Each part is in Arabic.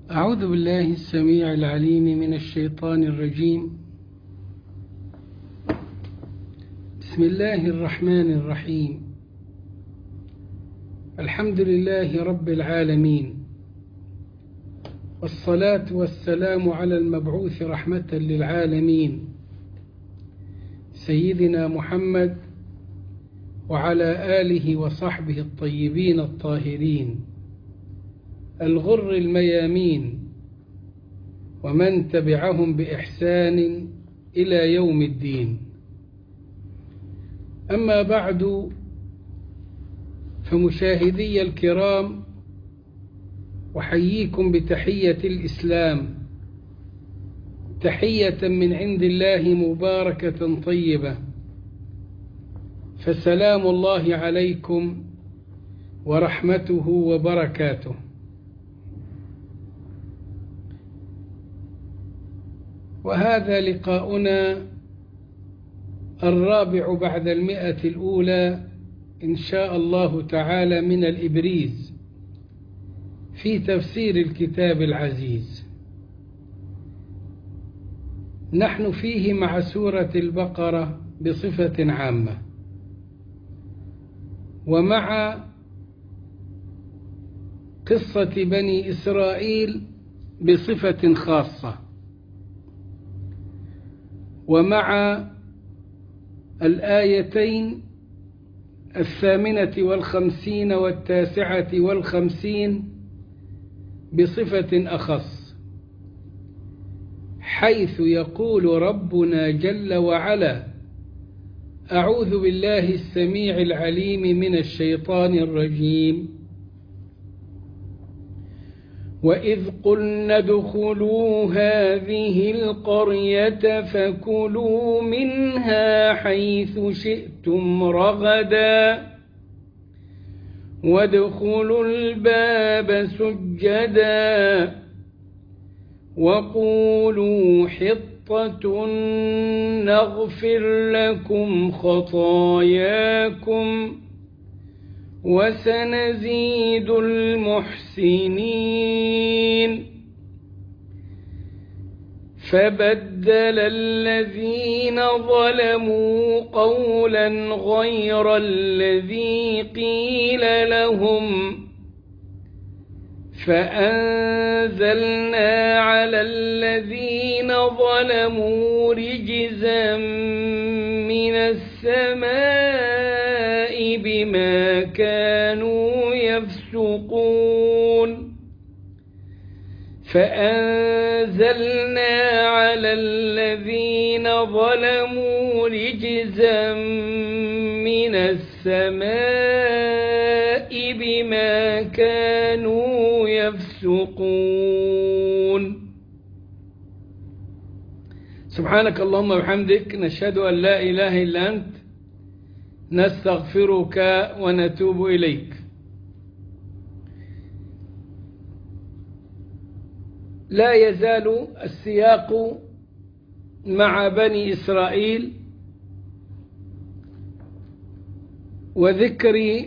أعوذ بالله السميع العليم من الشيطان الرجيم. بسم الله الرحمن الرحيم. الحمد لله رب العالمين، والصلاة والسلام على المبعوث رحمة للعالمين سيدنا محمد وعلى آله وصحبه الطيبين الطاهرين الغر الميامين ومن تبعهم بإحسان إلى يوم الدين. أما بعد، فمشاهدي الكرام، أحييكم بتحية الإسلام، تحية من عند الله مباركة طيبة، فسلام الله عليكم ورحمته وبركاته. وهذا لقاؤنا الرابع بعد 100 الأولى إن شاء الله تعالى من الإبريز في تفسير الكتاب العزيز. نحن فيه مع سورة البقرة بصفة عامة، ومع قصة بني إسرائيل بصفة خاصة، ومع الآيتين 58 و59 بصفة أخص، حيث يقول ربنا جل وعلا: أعوذ بالله السميع العليم من الشيطان الرجيم. وإذ قلنا ادخلوا هذه القرية فكلوا منها حيث شئتم رغدا وادخلوا الباب سجدا وقولوا حطة نغفر لكم خطاياكم وسنزيد المحسنين. فبدل الذين ظلموا قولا غير الذي قيل لهم فأنزلنا على الذين ظلموا رجزا من السماء بما كانوا يفسقون. فأنزلنا على الذين ظلموا رجزا من السماء بما كانوا يفسقون. سبحانك اللهم وبحمدك، نشهد أن لا إله إلا أنت، نستغفرك ونتوب إليك. لا يزال السياق مع بني إسرائيل وذكر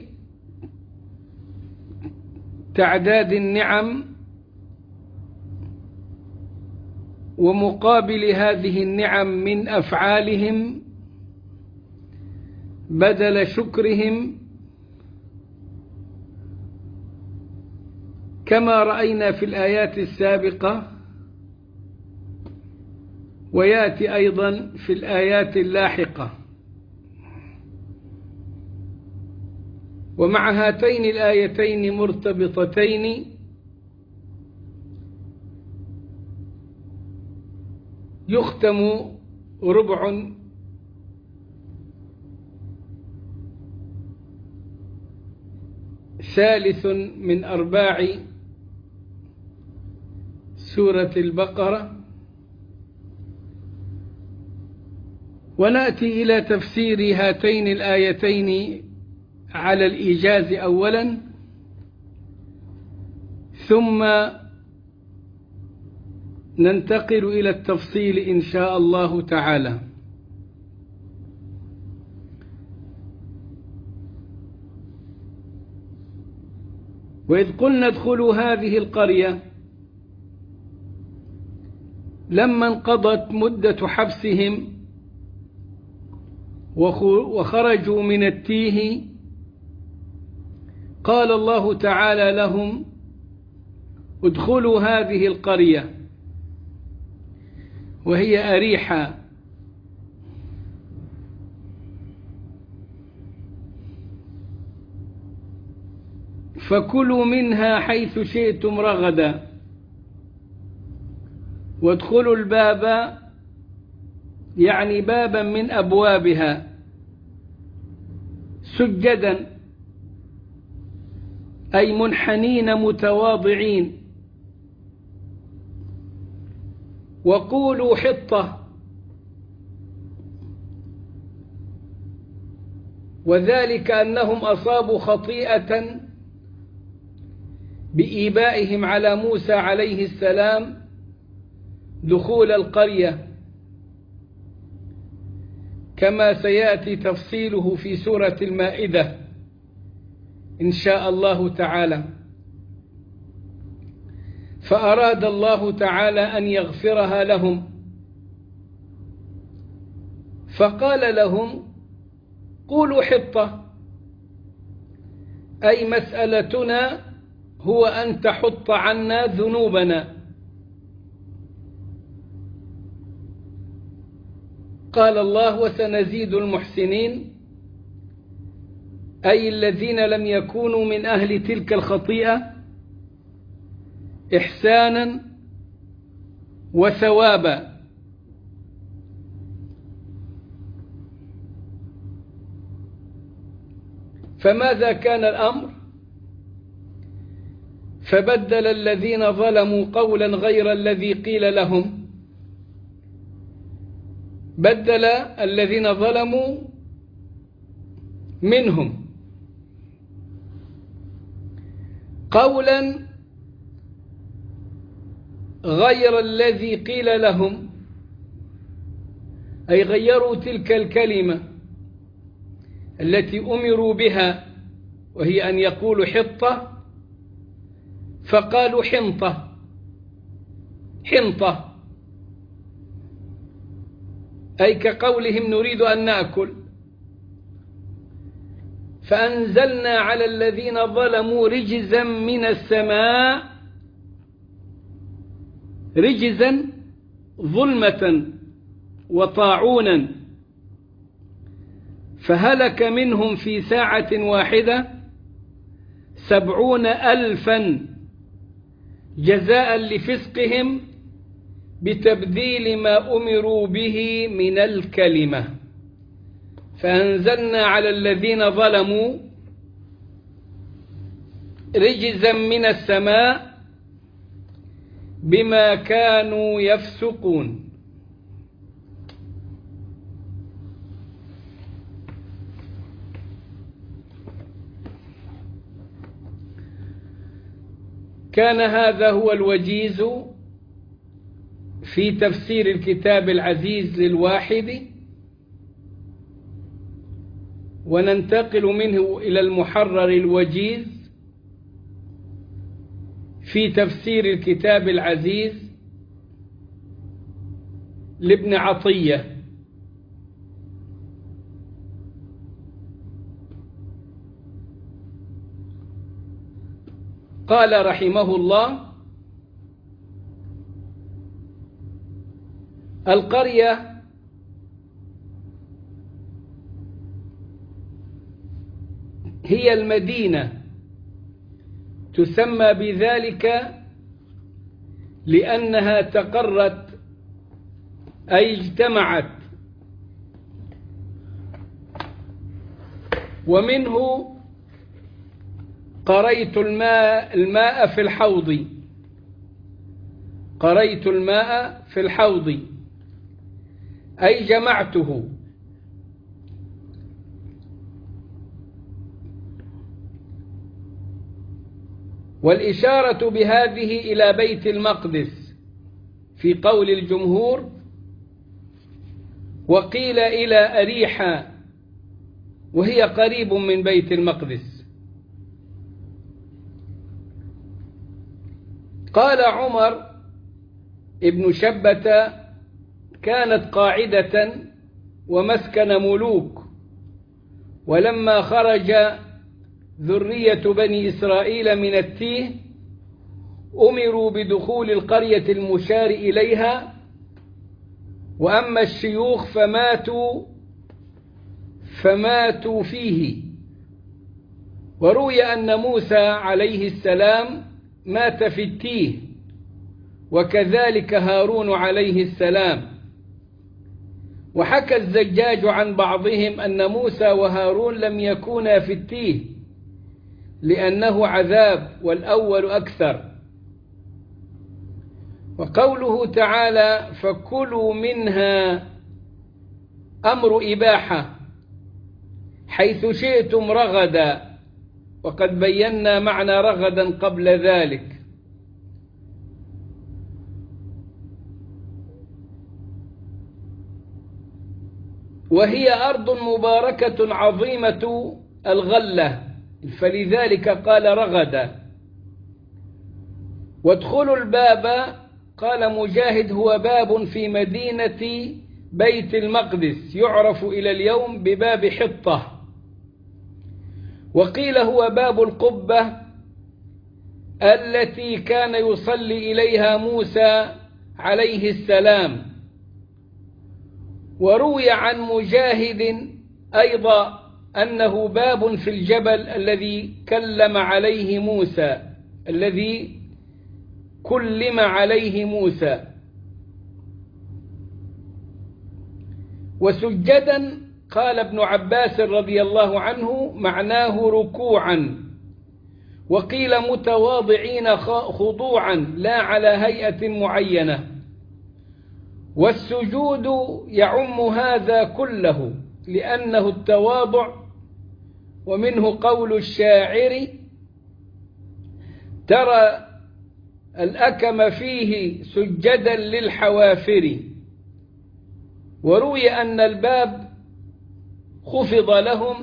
تعداد النعم ومقابل هذه النعم من أفعالهم بدل شكرهم، كما رأينا في الآيات السابقة، ويأتي أيضا في الآيات اللاحقة. ومع هاتين الآيتين مرتبطتين يختم ربع ثالث من أرباع سورة البقرة، ونأتي إلى تفسير هاتين الآيتين على الإيجاز أولا، ثم ننتقل إلى التفصيل إن شاء الله تعالى. وإذ قلنا ادخلوا هذه القرية، لما انقضت مدة حبسهم وخرجوا من التيه، قال الله تعالى لهم: ادخلوا هذه القرية، وهي أريحة، فكلوا منها حيث شئتم رغدا، وادخلوا الباب، يعني بابا من أبوابها، سجدا، أي منحنين متواضعين، وقولوا حطة، وذلك أنهم أصابوا خطيئة بإيبائهم على موسى عليه السلام دخول القرية، كما سيأتي تفصيله في سورة المائدة إن شاء الله تعالى. فأراد الله تعالى أن يغفرها لهم، فقال لهم: قولوا حطة، أي مسألتنا هو أن تحط عنا ذنوبنا. قال الله: وسنزيد المحسنين، أي الذين لم يكونوا من أهل تلك الخطيئة، إحسانا وثوابا. فماذا كان الأمر؟ فبدل الذين ظلموا قولا غير الذي قيل لهم، بدل الذين ظلموا منهم قولا غير الذي قيل لهم، أي غيروا تلك الكلمة التي أمروا بها، وهي أن يقولوا حطة، فقالوا حنطة، حنطة، أي كقولهم نريد أن نأكل. فأنزلنا على الذين ظلموا رجزا من السماء، رجزا ظلمة وطاعونا، فهلك منهم في ساعة واحدة 70,000 جزاء لفسقهم بتبديل ما أمروا به من الكلمة. فأنزلنا على الذين ظلموا رجزا من السماء بما كانوا يفسقون. كان هذا هو الوجيز في تفسير الكتاب العزيز للواحد، وننتقل منه إلى المحرر الوجيز في تفسير الكتاب العزيز لابن عطية. قال رحمه الله: القرية هي المدينة، تسمى بذلك لأنها تقرت، أي اجتمعت، ومنه قريت الماء في الحوض، قريت الماء في الحوض، أي جمعته. والإشارة بهذه إلى بيت المقدس في قول الجمهور، وقيل إلى أريحة، وهي قريب من بيت المقدس. قال عمر ابن شبة كانت قاعدة ومسكن ملوك، ولما خرج ذرية بني إسرائيل من التيه أمروا بدخول القرية المشار إليها، وأما الشيوخ فماتوا فيه. وروي أن موسى عليه السلام مات في التيه، وكذلك هارون عليه السلام. وحكى الزجاج عن بعضهم أن موسى وهارون لم يكونا في التيه لأنه عذاب، والأول أكثر. وقوله تعالى فكلوا منها أمر إباحة حيث شئتم رغدا، وقد بينا معنى رغدا قبل ذلك. وهي أرض مباركة عظيمة الغلة، فلذلك قال رغدا. وادخلوا الباب، قال مجاهد هو باب في مدينة بيت المقدس يعرف إلى اليوم بباب حطة، وقيل هو باب القبة التي كان يصلي إليها موسى عليه السلام. وروي عن مجاهد أيضا أنه باب في الجبل الذي كلم عليه موسى. وسجدا قال ابن عباس رضي الله عنه معناه ركوعا، وقيل متواضعين خضوعا لا على هيئة معينة. والسجود يعم هذا كله لأنه التواضع. ومنه قول الشاعر ترى الأكم فيه سجدا للحوافر. وروي أن الباب خفض لهم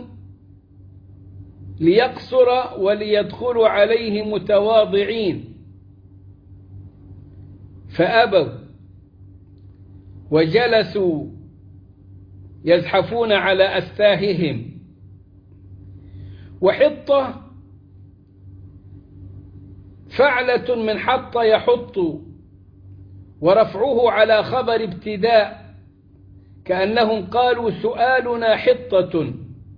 ليقصر وليدخلوا عليه متواضعين فأبوا وجلسوا يزحفون على أستاههم. وحطة فعلة من حط يحط، ورفعه على خبر ابتداء كأنهم قالوا سؤالنا حطة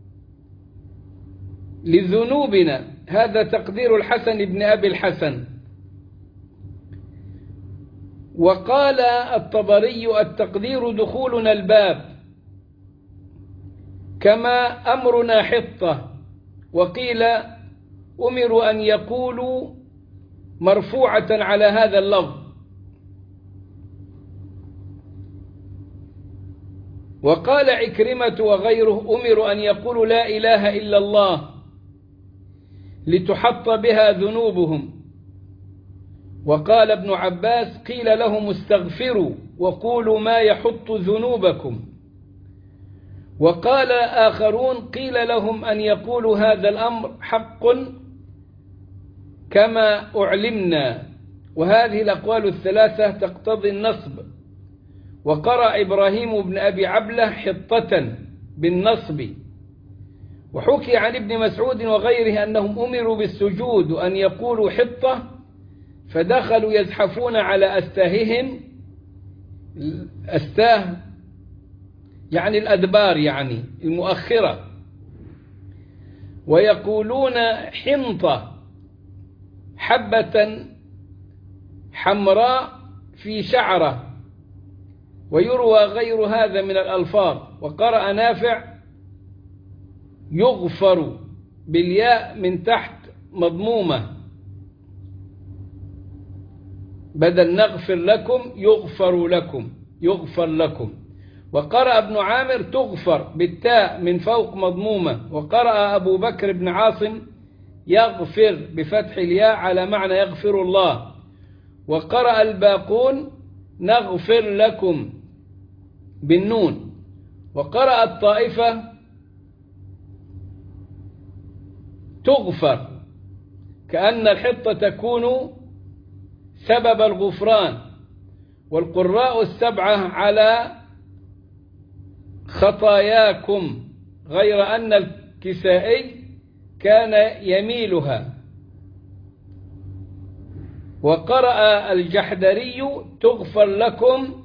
لذنوبنا. هذا تقدير الحسن بن أبي الحسن. وقال الطبري التقدير دخولنا الباب كما أمرنا حطة. وقيل أمروا أن يقولوا مرفوعة على هذا اللفظ. وقال عكرمة وغيره أمروا أن يقولوا لا إله إلا الله لتحط بها ذنوبهم. وقال ابن عباس قيل لهم استغفروا وقولوا ما يحط ذنوبكم. وقال آخرون قيل لهم أن يقولوا هذا الأمر حق كما أعلمنا. وهذه الأقوال الثلاثة تقتضي النصب. وقرأ إبراهيم بن أبي عبلة حطة بالنصب. وحكي عن ابن مسعود وغيره أنهم أمروا بالسجود وأن يقولوا حطة، فدخلوا يزحفون على أستاههم. أستاه يعني الأدبار، يعني المؤخرة. ويقولون حنطة حبة حمراء في شعرة. ويروى غير هذا من الألفاظ. وقرأ نافع يغفر بالياء من تحت مضمومة بدل نغفر لكم يغفر لكم. وقرأ ابن عامر تغفر بالتاء من فوق مضمومة. وقرأ أبو بكر بن عاصم يغفر بفتح الياء على معنى يغفر الله. وقرأ الباقون نغفر لكم بالنون. وقرأ الطائفة تغفر كأن الحطة تكون سبب الغفران. والقراء السبعة على خطاياكم، غير أن الكسائي كان يميلها. وقرأ الجحدري تغفر لكم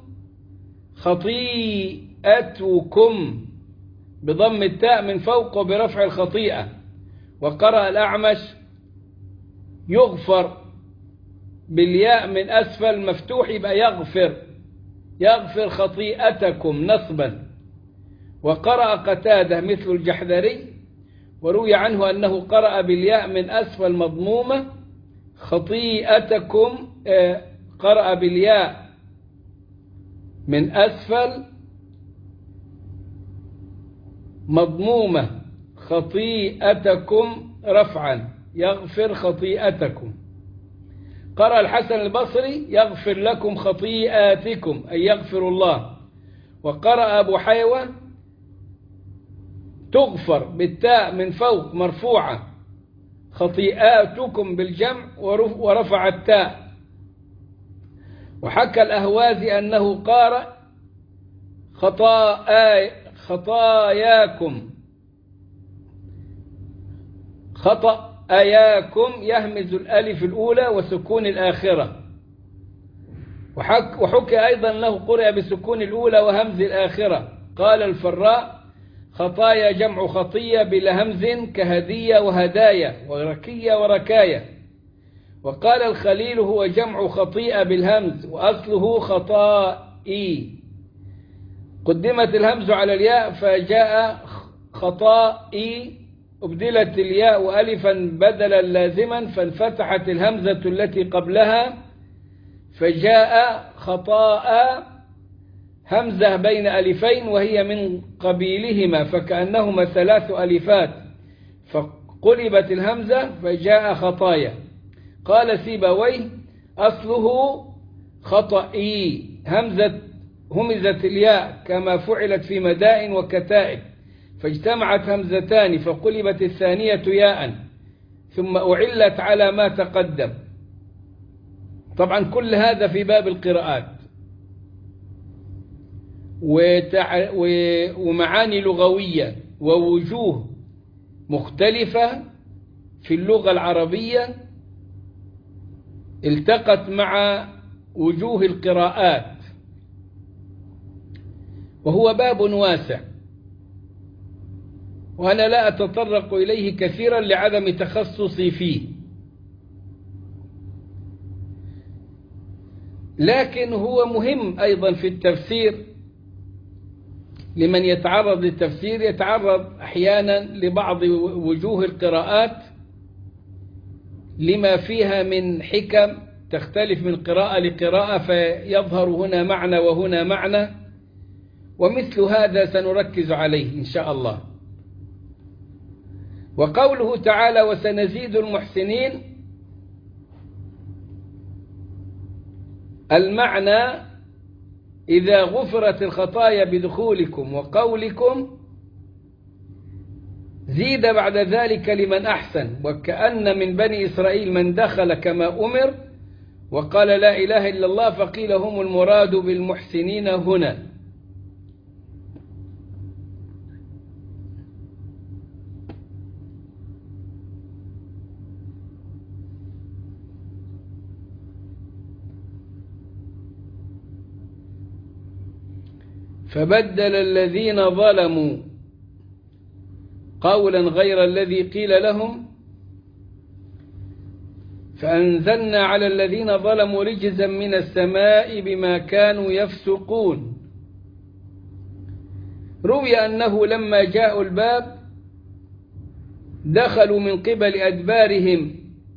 خطيئتكم بضم التاء من فوق وبرفع الخطيئة. وقرأ الأعمش يغفر بالياء من أسفل مفتوح، يبقى يغفر خطيئتكم نصبا. وقرأ قتادة مثل الجحدري، وروي عنه أنه قرأ بالياء من أسفل مضمومة خطيئتكم، قرأ بالياء من أسفل مضمومة خطيئتكم رفعا، يغفر خطيئتكم. قرأ الحسن البصري يغفر لكم خطيئاتكم، أي يغفر الله. وقرأ أبو حيوة تغفر بالتاء من فوق مرفوعة خطيئاتكم بالجمع ورفع التاء. وحكى الأهوازي أنه قارئ خطاياكم خطاياكم يهمز الألف الأولى وسكون الآخرة. وحكى أيضا أنه قرئ بسكون الأولى وهمز الآخرة. قال الفراء خطايا جمع خطية بلا همز كهدية وهدايا وركية وركاية. وقال الخليل هو جمع خطيئة بالهمز وأصله خطائي، قدمت الهمز على الياء فجاء خطائي، أبدلت الياء ألفا بدلا لازما فانفتحت الهمزة التي قبلها فجاء خطاء، همزة بين ألفين وهي من قبيلهما فكأنهما 3 ألفات، فقلبت الهمزة فجاء خطايا. قال سيبويه أصله خطئي، همزت الياء كما فعلت في مدائن وكتائب فاجتمعت همزتان فقلبت الثانية ياء ثم أعلت على ما تقدم. طبعا كل هذا في باب القراءات ومعاني لغوية ووجوه مختلفة في اللغة العربية التقت مع وجوه القراءات، وهو باب واسع وأنا لا أتطرق إليه كثيرا لعدم تخصصي فيه، لكن هو مهم أيضا في التفسير. لمن يتعرض للتفسير يتعرض أحيانا لبعض وجوه القراءات لما فيها من حكم تختلف من قراءة لقراءة فيظهر هنا معنى وهنا معنى، ومثل هذا سنركز عليه إن شاء الله. وقوله تعالى وسنزيد المحسنين، المعنى إذا غفرت الخطايا بدخولكم وقولكم زيد بعد ذلك لمن أحسن، وكأن من بني إسرائيل من دخل كما أمر وقال لا إله إلا الله فقيل هم المراد بالمحسنين هنا. فبدل الذين ظلموا قولا غير الذي قيل لهم فأنزلنا على الذين ظلموا رجزا من السماء بما كانوا يفسقون. روي أنه لما جاءوا الباب دخلوا من قبل أدبارهم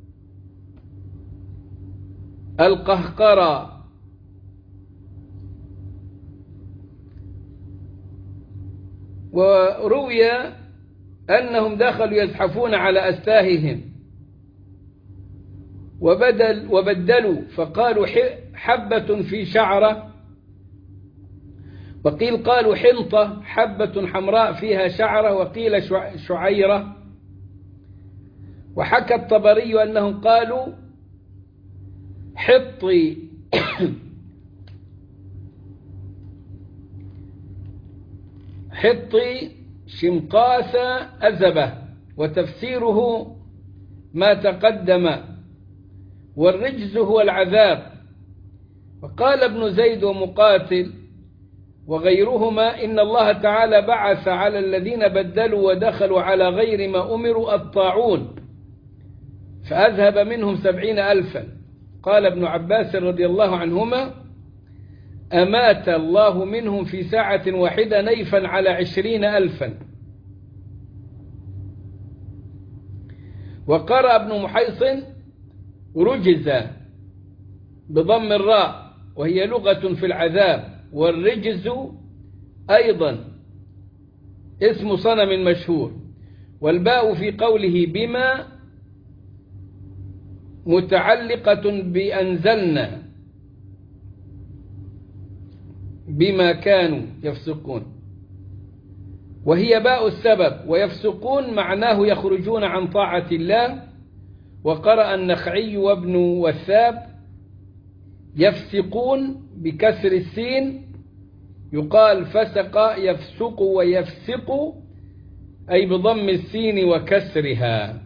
القهقرى، وروي أنهم دخلوا يزحفون على أستاههم وبدلوا فقالوا حبة في شعرة، وقيل قالوا حنطة حبة حمراء فيها شعرة، وقيل شعيرة. وحكى الطبري أنهم قالوا حطي حطي شمقاس أزبة، وتفسيره ما تقدم، والرجز هو العذاب. وقال ابن زيد ومقاتل وغيرهما إن الله تعالى بعث على الذين بدلوا ودخلوا على غير ما أمروا الطاعون فأذهب منهم 70,000. قال ابن عباس رضي الله عنهما أمات الله منهم في ساعة واحدة نيفا على 20,000. وقرأ ابن محيصن رجز بضم الراء وهي لغة في العذاب، والرجز أيضا اسم صنم مشهور، والباء في قوله بما متعلقة بأنزلنا بما كانوا يفسقون، وهي باء السبب، ويفسقون معناه يخرجون عن طاعة الله. وقرأ النخعي وابن وثاب يفسقون بكسر السين، يقال فسق يفسق ويفسق أي بضم السين وكسرها.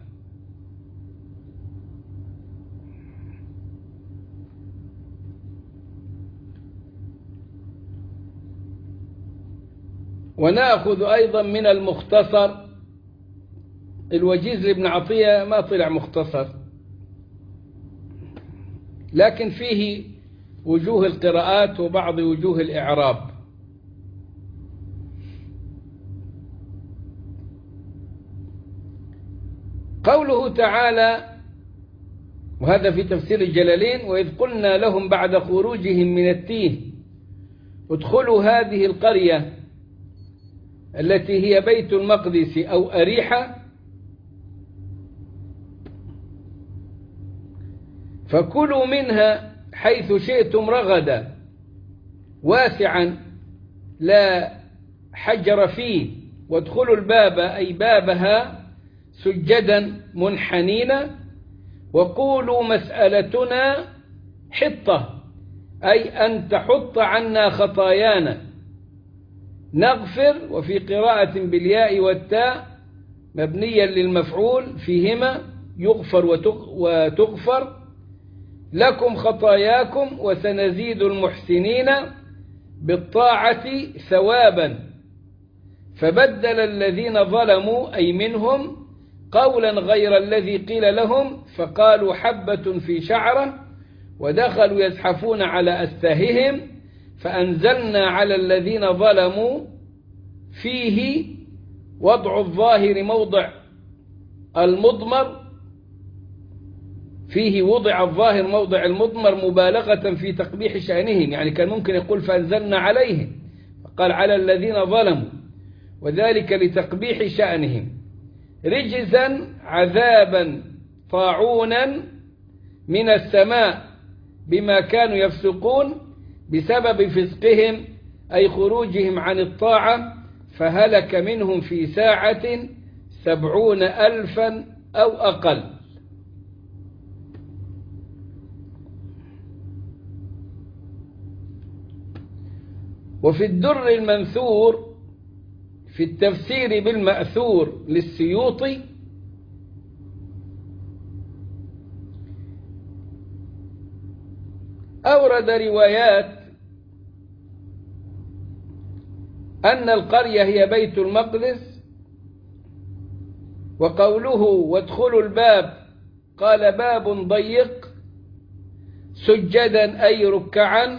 ونأخذ أيضا من المختصر الوجيز لابن عطية، ما طلع مختصر لكن فيه وجوه القراءات وبعض وجوه الإعراب. قوله تعالى، وهذا في تفسير الجلالين، وإذ قلنا لهم بعد خروجهم من التيه ادخلوا هذه القرية التي هي بيت المقدس أو أريحة فكلوا منها حيث شئتم رغدا واسعا لا حجر فيه، وادخلوا الباب أي بابها سجدا منحنين، وقولوا مسألتنا حطة أي أن تحط عنا خطايانا نغفر. وفي قراءة بالياء والتاء مبنيا للمفعول فيهما يغفر وتغفر لكم خطاياكم وسنزيد المحسنين بالطاعة ثوابا. فبدل الذين ظلموا أي منهم قولا غير الذي قيل لهم فقالوا حبة في شعرة، ودخلوا يزحفون على أستاههم فأنزلنا على الذين ظلموا فيه وضع الظاهر موضع المضمر، فيه وضع الظاهر موضع المضمر مبالغة في تقبيح شأنهم، يعني كان ممكن يقول فأنزلنا عليهم، قال على الذين ظلموا، وذلك لتقبيح شأنهم. رجزا عذابا طاعونا من السماء بما كانوا يفسقون بسبب فسقهم أي خروجهم عن الطاعة، فهلك منهم في ساعة 70,000 أو أقل. وفي الدر المنثور في التفسير بالمأثور للسيوطي أورد روايات أن القرية هي بيت المقدس، وقوله وادخلوا الباب قال باب ضيق سجدا أي ركعا،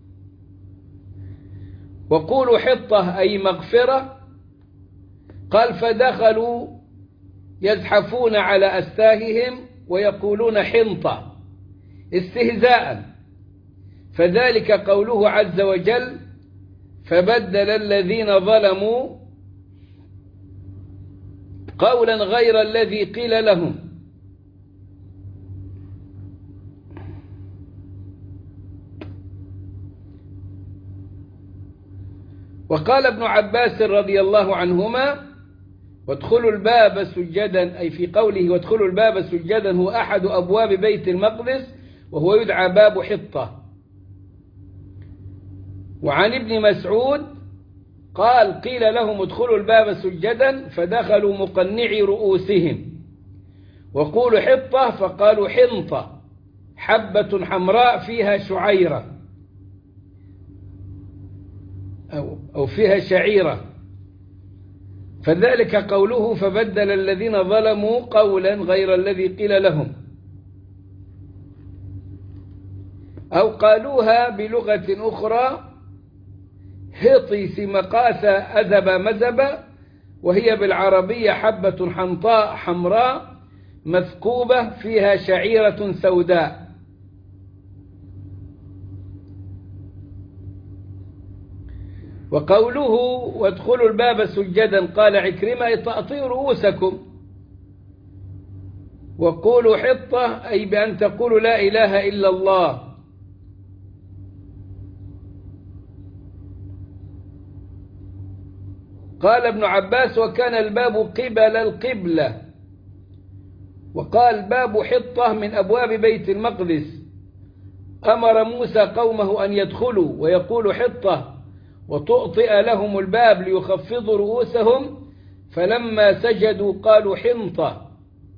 وقولوا حطة أي مغفرة، قال فدخلوا يزحفون على أستاههم ويقولون حنطة استهزاء، فذلك قوله عز وجل فبدل الذين ظلموا قولا غير الذي قيل لهم. وقال ابن عباس رضي الله عنهما وادخلوا الباب سجدا، أي في قوله وادخلوا الباب سجدا هو أحد أبواب بيت المقدس وهو يدعى باب حطة. وعن ابن مسعود قال قيل لهم ادخلوا الباب سجدا فدخلوا مقنعي رؤوسهم، وقولوا حطة فقالوا حنطة، حبة حمراء فيها شعيرة أو فيها شعيرة، فذلك قوله فبدل الذين ظلموا قولا غير الذي قيل لهم، أو قالوها بلغة أخرى هطي سمقاث أذب مزب، وهي بالعربية حبة حنطاء حمراء مثقوبة فيها شعيرة سوداء. وقوله وادخلوا الباب سجدا قال عكرمة تأطير رؤوسكم، وقولوا حطة أي بأن تقولوا لا إله إلا الله. قال ابن عباس وكان الباب قبل القبلة، وقال باب حطة من أبواب بيت المقدس. أمر موسى قومه أن يدخلوا ويقولوا حطة وتؤطئ لهم الباب ليخفضوا رؤوسهم، فلما سجدوا قالوا حنطة.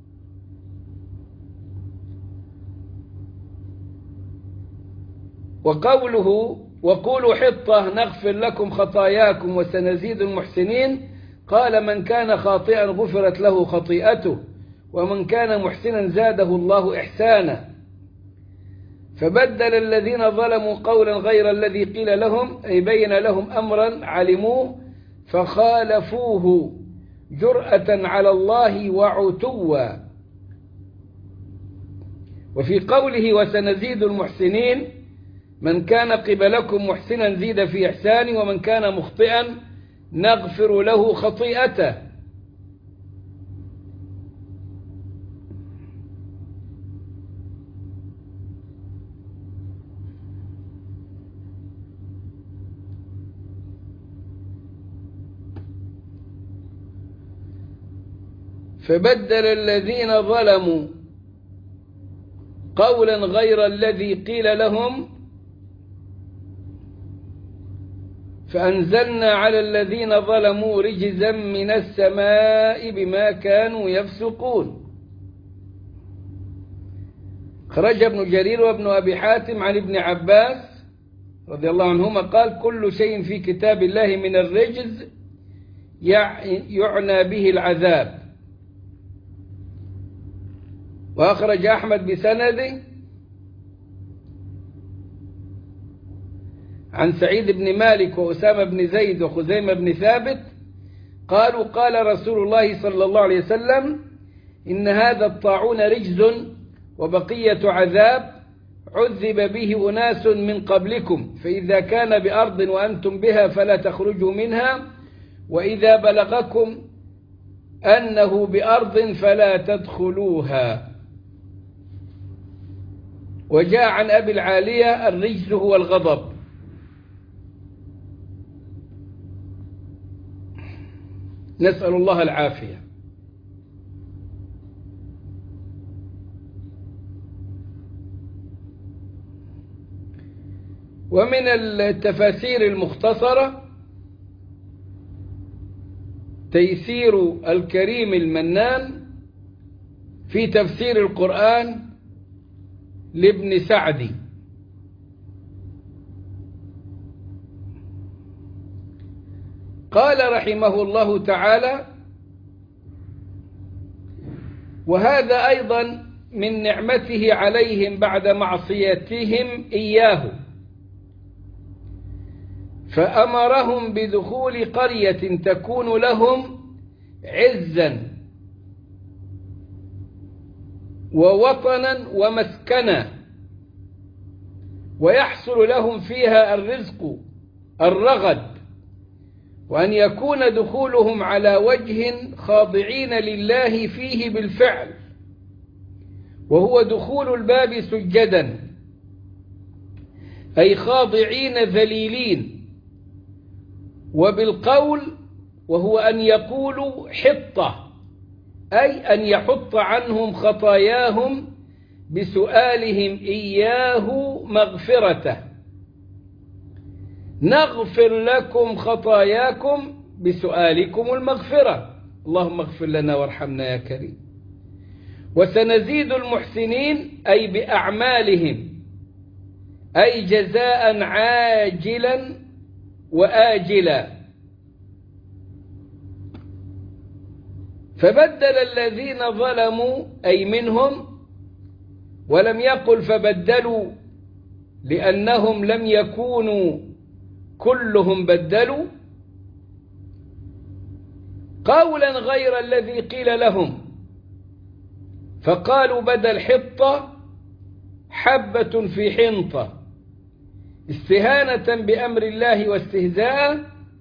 وقوله وقولوا حطة نغفر لكم خطاياكم وسنزيد المحسنين، قال من كان خاطئا غفرت له خطيئته، ومن كان محسنا زاده الله إحسانا. فبدل الذين ظلموا قولا غير الذي قيل لهم، أي بين لهم أمرا علموه فخالفوه جرأة على الله وعتوا. وفي قوله وسنزيد المحسنين من كان قبلكم محسنا زيد في إحسانه، ومن كان مخطئا نغفر له خطيئته. فبدل الذين ظلموا قولا غير الذي قيل لهم فأنزلنا على الذين ظلموا رجزا من السماء بما كانوا يفسقون. خرج ابن جرير وابن أبي حاتم عن ابن عباس رضي الله عنهما قال كل شيء في كتاب الله من الرجز يعنى به العذاب. وأخرج أحمد بسند عن سعيد بن مالك وأسامة بن زيد وخزيمة بن ثابت قالوا قال رسول الله صلى الله عليه وسلم إن هذا الطاعون رجز وبقية عذاب عذب به أناس من قبلكم، فإذا كان بأرض وأنتم بها فلا تخرجوا منها، وإذا بلغكم أنه بأرض فلا تدخلوها. وجاء عن أبي العالية الرجز هو الغضب. نسأل الله العافية. ومن التفاسير المختصرة تيسير الكريم المنان في تفسير القرآن لابن سعدي. قال رحمه الله تعالى وهذا أيضا من نعمته عليهم بعد معصيتهم إياه، فأمرهم بدخول قرية تكون لهم عزا ووطنا ومسكنا، ويحصل لهم فيها الرزق الرغد، وأن يكون دخولهم على وجه خاضعين لله فيه بالفعل، وهو دخول الباب سجدا أي خاضعين ذليلين، وبالقول وهو أن يقولوا حطة أي أن يحط عنهم خطاياهم بسؤالهم إياه مغفرته. نغفر لكم خطاياكم بسؤالكم المغفرة، اللهم اغفر لنا وارحمنا يا كريم. وسنزيد المحسنين أي بأعمالهم، أي جزاء عاجلا وآجلا. فبدل الذين ظلموا أي منهم، ولم يقل فبدلوا لأنهم لم يكونوا كلهم بدلوا، قولا غير الذي قيل لهم، فقالوا بدل حطة حبة في حنطة، استهانة بأمر الله واستهزاء.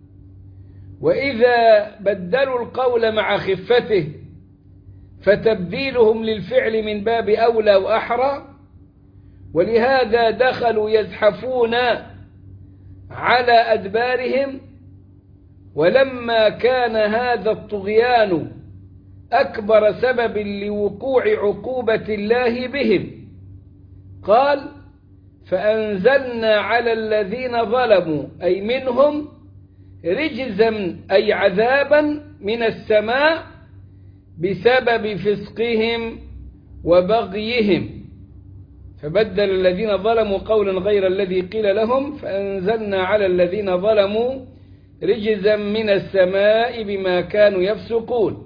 وإذا بدلوا القول مع خفته فتبديلهم للفعل من باب أولى وأحرى، ولهذا دخلوا يزحفون على أدبارهم. ولما كان هذا الطغيان أكبر سبب لوقوع عقوبة الله بهم، قال فأنزلنا على الذين ظلموا أي منهم رجزا أي عذابا من السماء بسبب فسقهم وبغيهم. فبدل الذين ظلموا قولا غير الذي قيل لهم، فأنزلنا على الذين ظلموا رجزا من السماء بما كانوا يفسقون.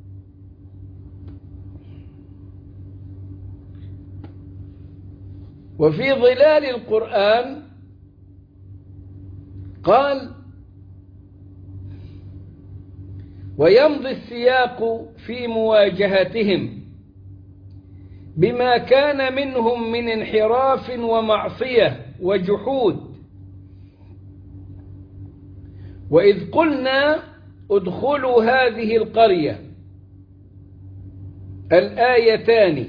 وفي ظلال القرآن قال ويمضي السياق في مواجهتهم بما كان منهم من انحراف ومعصية وجحود. وإذ قلنا ادخلوا هذه القرية، الآيتان.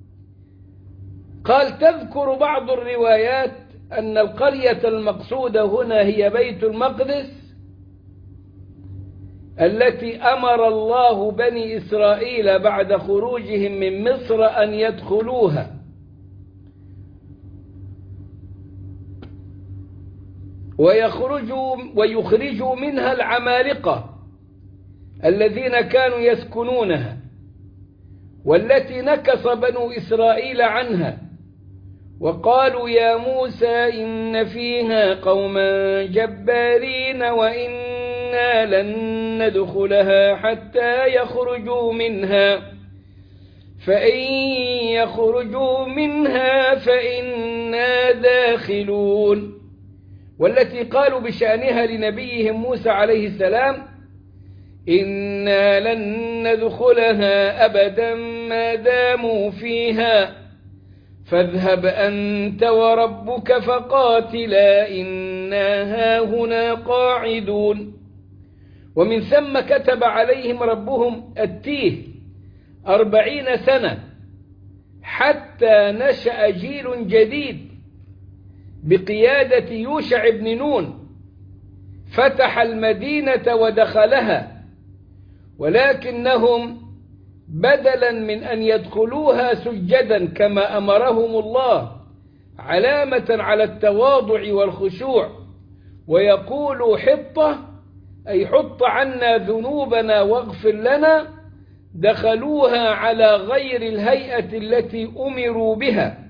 قال تذكر بعض الروايات أن القرية المقصودة هنا هي بيت المقدس التي أمر الله بني إسرائيل بعد خروجهم من مصر أن يدخلوها، ويخرجوا منها العمالقة الذين كانوا يسكنونها، والتي نكص بنو إسرائيل عنها وقالوا يا موسى إن فيها قوما جبارين وإنا لن ندخلها حتى يخرجوا منها، فإن يخرجوا منها فإنا داخلون. والتي قالوا بشأنها لنبيهم موسى عليه السلام إنا لن ندخلها أبدا ما داموا فيها فاذهب أنت وربك فقاتلا إنا هاهنا قاعدون. ومن ثم كتب عليهم ربهم التيه 40 سنة حتى نشأ جيل جديد بقيادة يوشع بن نون، فتح المدينة ودخلها، ولكنهم بدلا من أن يدخلوها سجدا كما أمرهم الله علامة على التواضع والخشوع ويقولوا حطة أي حط عنا ذنوبنا واغفر لنا، دخلوها على غير الهيئة التي أمروا بها،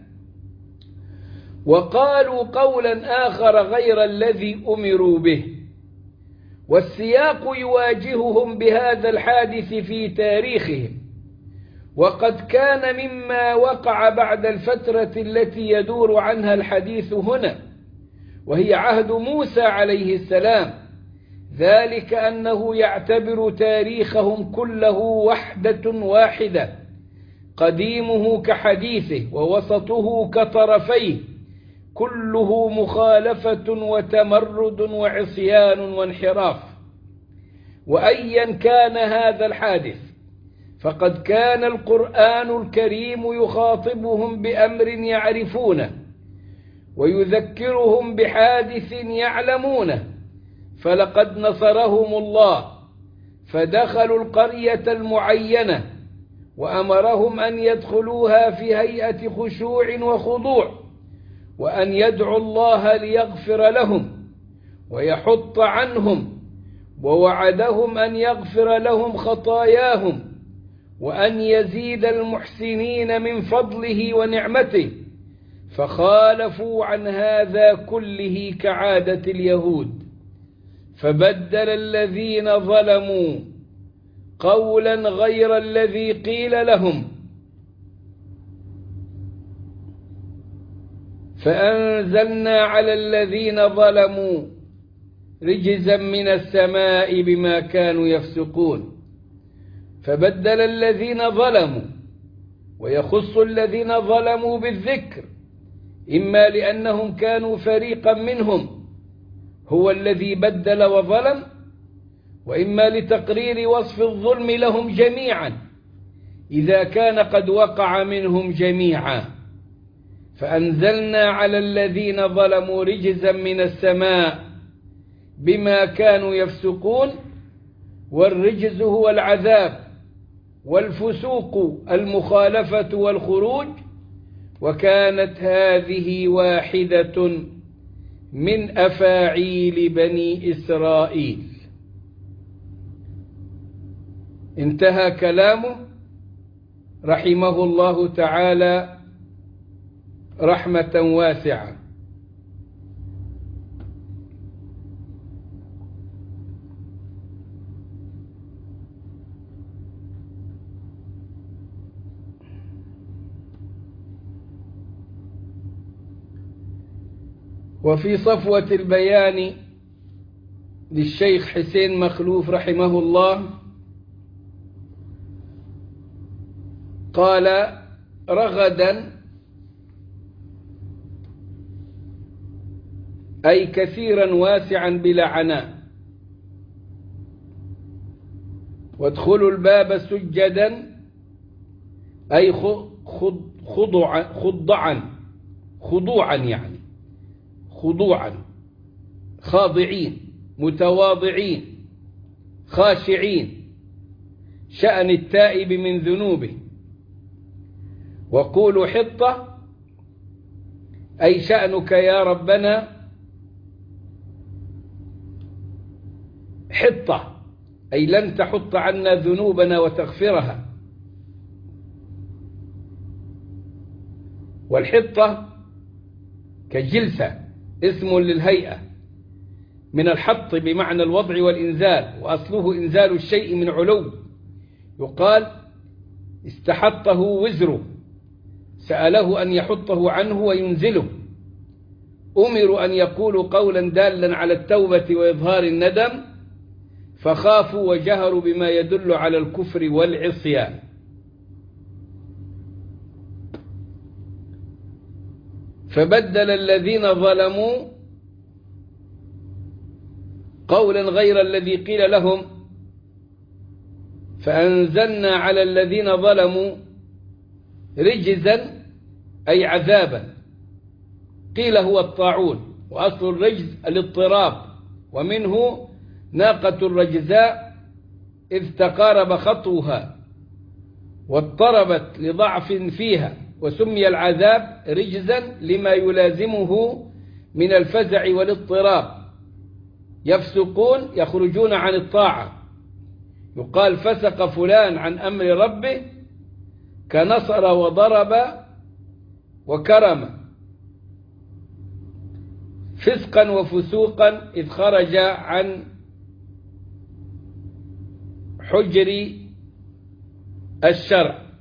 وقالوا قولا آخر غير الذي أمروا به. والسياق يواجههم بهذا الحادث في تاريخهم، وقد كان مما وقع بعد الفترة التي يدور عنها الحديث هنا، وهي عهد موسى عليه السلام، ذلك أنه يعتبر تاريخهم كله وحدة واحدة، قديمه كحديثه ووسطه كطرفيه، كله مخالفة وتمرد وعصيان وانحراف. وأيا كان هذا الحادث فقد كان القرآن الكريم يخاطبهم بأمر يعرفونه ويذكرهم بحادث يعلمونه، فلقد نصرهم الله فدخلوا القرية المعينة وأمرهم أن يدخلوها في هيئة خشوع وخضوع، وأن يدعوا الله ليغفر لهم، ويحط عنهم، ووعدهم أن يغفر لهم خطاياهم وأن يزيد المحسنين من فضله ونعمته، فخالفوا عن هذا كله كعادة اليهود، فبدل الذين ظلموا قولا غير الذي قيل لهم، فأنزلنا على الذين ظلموا رجزا من السماء بما كانوا يفسقون. فبدل الذين ظلموا، ويخص الذين ظلموا بالذكر، إما لأنهم كانوا فريقا منهم هو الذي بدل وظلم، وإما لتقرير وصف الظلم لهم جميعا إذا كان قد وقع منهم جميعا. فأنزلنا على الذين ظلموا رجزا من السماء بما كانوا يفسقون، والرجز هو العذاب، والفسوق المخالفة والخروج، وكانت هذه واحدة من أفاعيل بني إسرائيل. انتهى كلامه رحمه الله تعالى رحمة واسعة. وفي صفوة البيان للشيخ حسين مخلوف رحمه الله قال: رغدا أي كثيرا واسعا بلا عناء، وادخلوا الباب سجدا أي خضوعا يعني خضوعا، خاضعين متواضعين خاشعين، شأن التائب من ذنوبه. وقولوا حطة أي شأنك يا ربنا حطة، أي لن تحط عنا ذنوبنا وتغفرها. والحطة كجلسة اسم للهيئة، من الحط بمعنى الوضع والإنزال، وأصله إنزال الشيء من علو. يقال استحطه وزره، سأله أن يحطه عنه وينزله. أمروا أن يقولوا قولا دالا على التوبة وإظهار الندم، فخافوا وجهروا بما يدل على الكفر والعصيان. فبدل الذين ظلموا قولا غير الذي قيل لهم، فأنزلنا على الذين ظلموا رجزا أي عذابا، قيل هو الطاعون، وأصل الرجز الاضطراب، ومنه ناقة الرجزاء إذ تقارب خطوها واضطربت لضعف فيها، وسمي العذاب رجزا لما يلازمه من الفزع والاضطراب. يفسقون يخرجون عن الطاعة، يقال فسق فلان عن أمر ربه كنصر وضرب وكرم، فسقا وفسوقا إذ خرج عن حجر الشرع.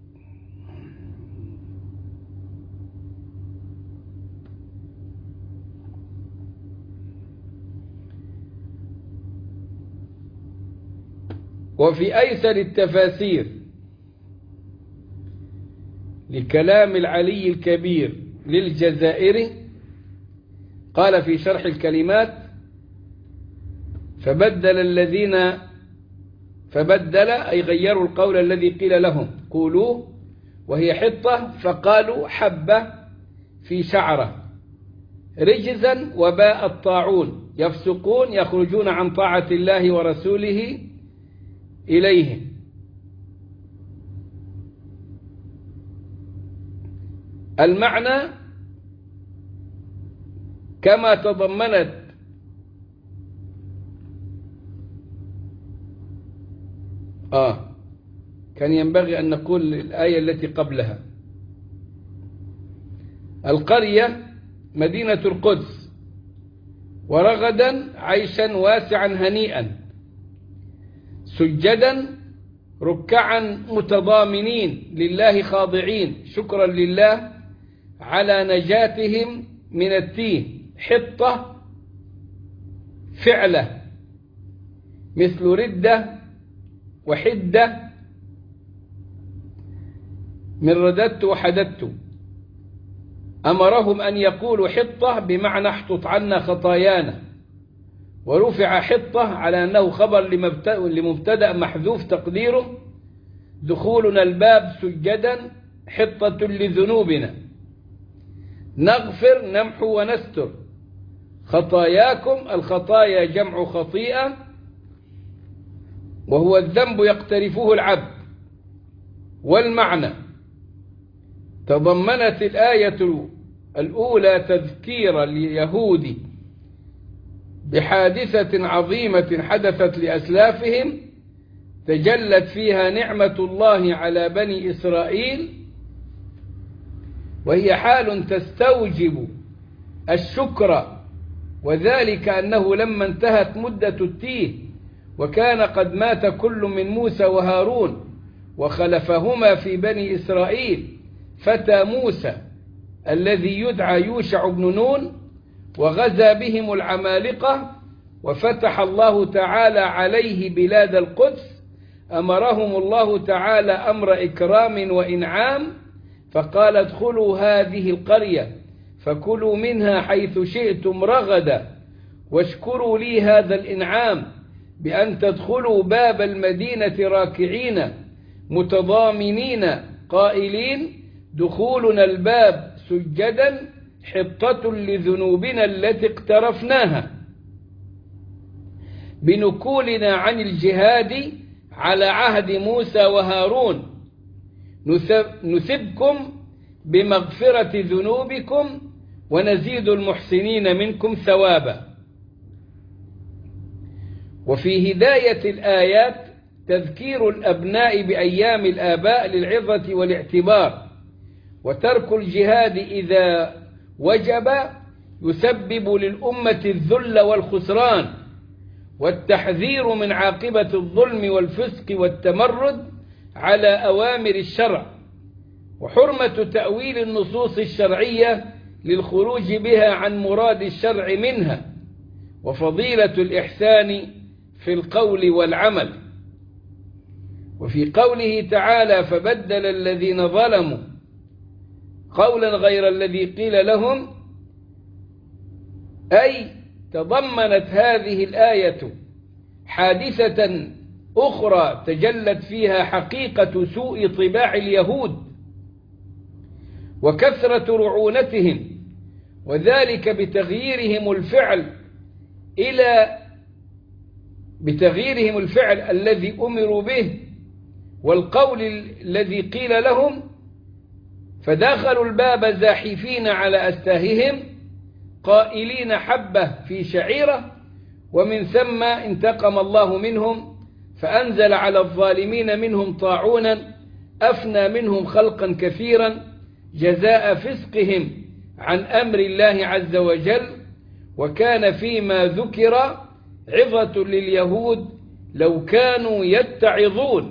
وفي أيسر التفاسير لكلام العلي الكبير للجزائري قال في شرح الكلمات: فبدل أي غيروا القول الذي قيل لهم قولوا، وهي حطة فقالوا حبة في شعرة، رجزا وباء الطاعون، يفسقون يخرجون عن طاعة الله ورسوله إليه. المعنى كما تضمنت كان ينبغي أن نقول الآية التي قبلها. القرية مدينة القدس، ورغدا عيشا واسعا هنيئا، سجدا ركعا متضامنين لله خاضعين، شكرا لله على نجاتهم من التيه. حطة فعلة مثل ردة وحدة من رددت وحددت. أمرهم أن يقولوا حطة بمعنى احطط عنا خطايانا، ورفع حطة على أنه خبر لمبتدأ محذوف تقديره دخولنا الباب سجدا حطة لذنوبنا، نغفر نمحو ونستر خطاياكم. الخطايا جمع خطيئة، وهو الذنب يقترفه العبد. والمعنى: تضمنت الآية الأولى تذكير اليهود بحادثة عظيمة حدثت لأسلافهم تجلت فيها نعمة الله على بني إسرائيل، وهي حال تستوجب الشكر، وذلك أنه لما انتهت مدة التيه وكان قد مات كل من موسى وهارون وخلفهما في بني إسرائيل فتى موسى الذي يدعى يوشع بن نون، وغزا بهم العمالقة وفتح الله تعالى عليه بلاد القدس، أمرهم الله تعالى أمر إكرام وإنعام، فقال: ادخلوا هذه القرية فكلوا منها حيث شئتم رغدا، واشكروا لي هذا الإنعام بأن تدخلوا باب المدينة راكعين متضامنين قائلين: دخولنا الباب سجدا حطة لذنوبنا التي اقترفناها، بنكولنا عن الجهاد على عهد موسى وهارون، نثبكم بمغفرة ذنوبكم ونزيد المحسنين منكم ثوابا. وفي هداية الآيات تذكير الأبناء بأيام الآباء للعظة والاعتبار، وترك الجهاد إذا وجب يسبب للأمة الذل والخسران، والتحذير من عاقبة الظلم والفسق والتمرد على أوامر الشرع، وحرمة تأويل النصوص الشرعية للخروج بها عن مراد الشرع منها، وفضيلة الإحسان في القول والعمل. وفي قوله تعالى: فبدل الذين ظلموا قولا غير الذي قيل لهم، أي تضمنت هذه الآية حادثة أخرى تجلت فيها حقيقة سوء طباع اليهود وكثرة رعونتهم، وذلك بتغييرهم الفعل الذي أمروا به والقول الذي قيل لهم، فدخلوا الباب زاحفين على أستاههم قائلين حبة في شعيرة، ومن ثم انتقم الله منهم فأنزل على الظالمين منهم طاعونا أفنى منهم خلقا كثيرا جزاء فسقهم عن أمر الله عز وجل. وكان فيما ذكر عظة لليهود لو كانوا يتعظون.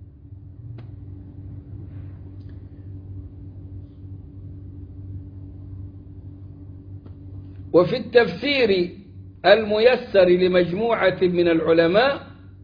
وفي التفسير الميسر لمجموعة من العلماء: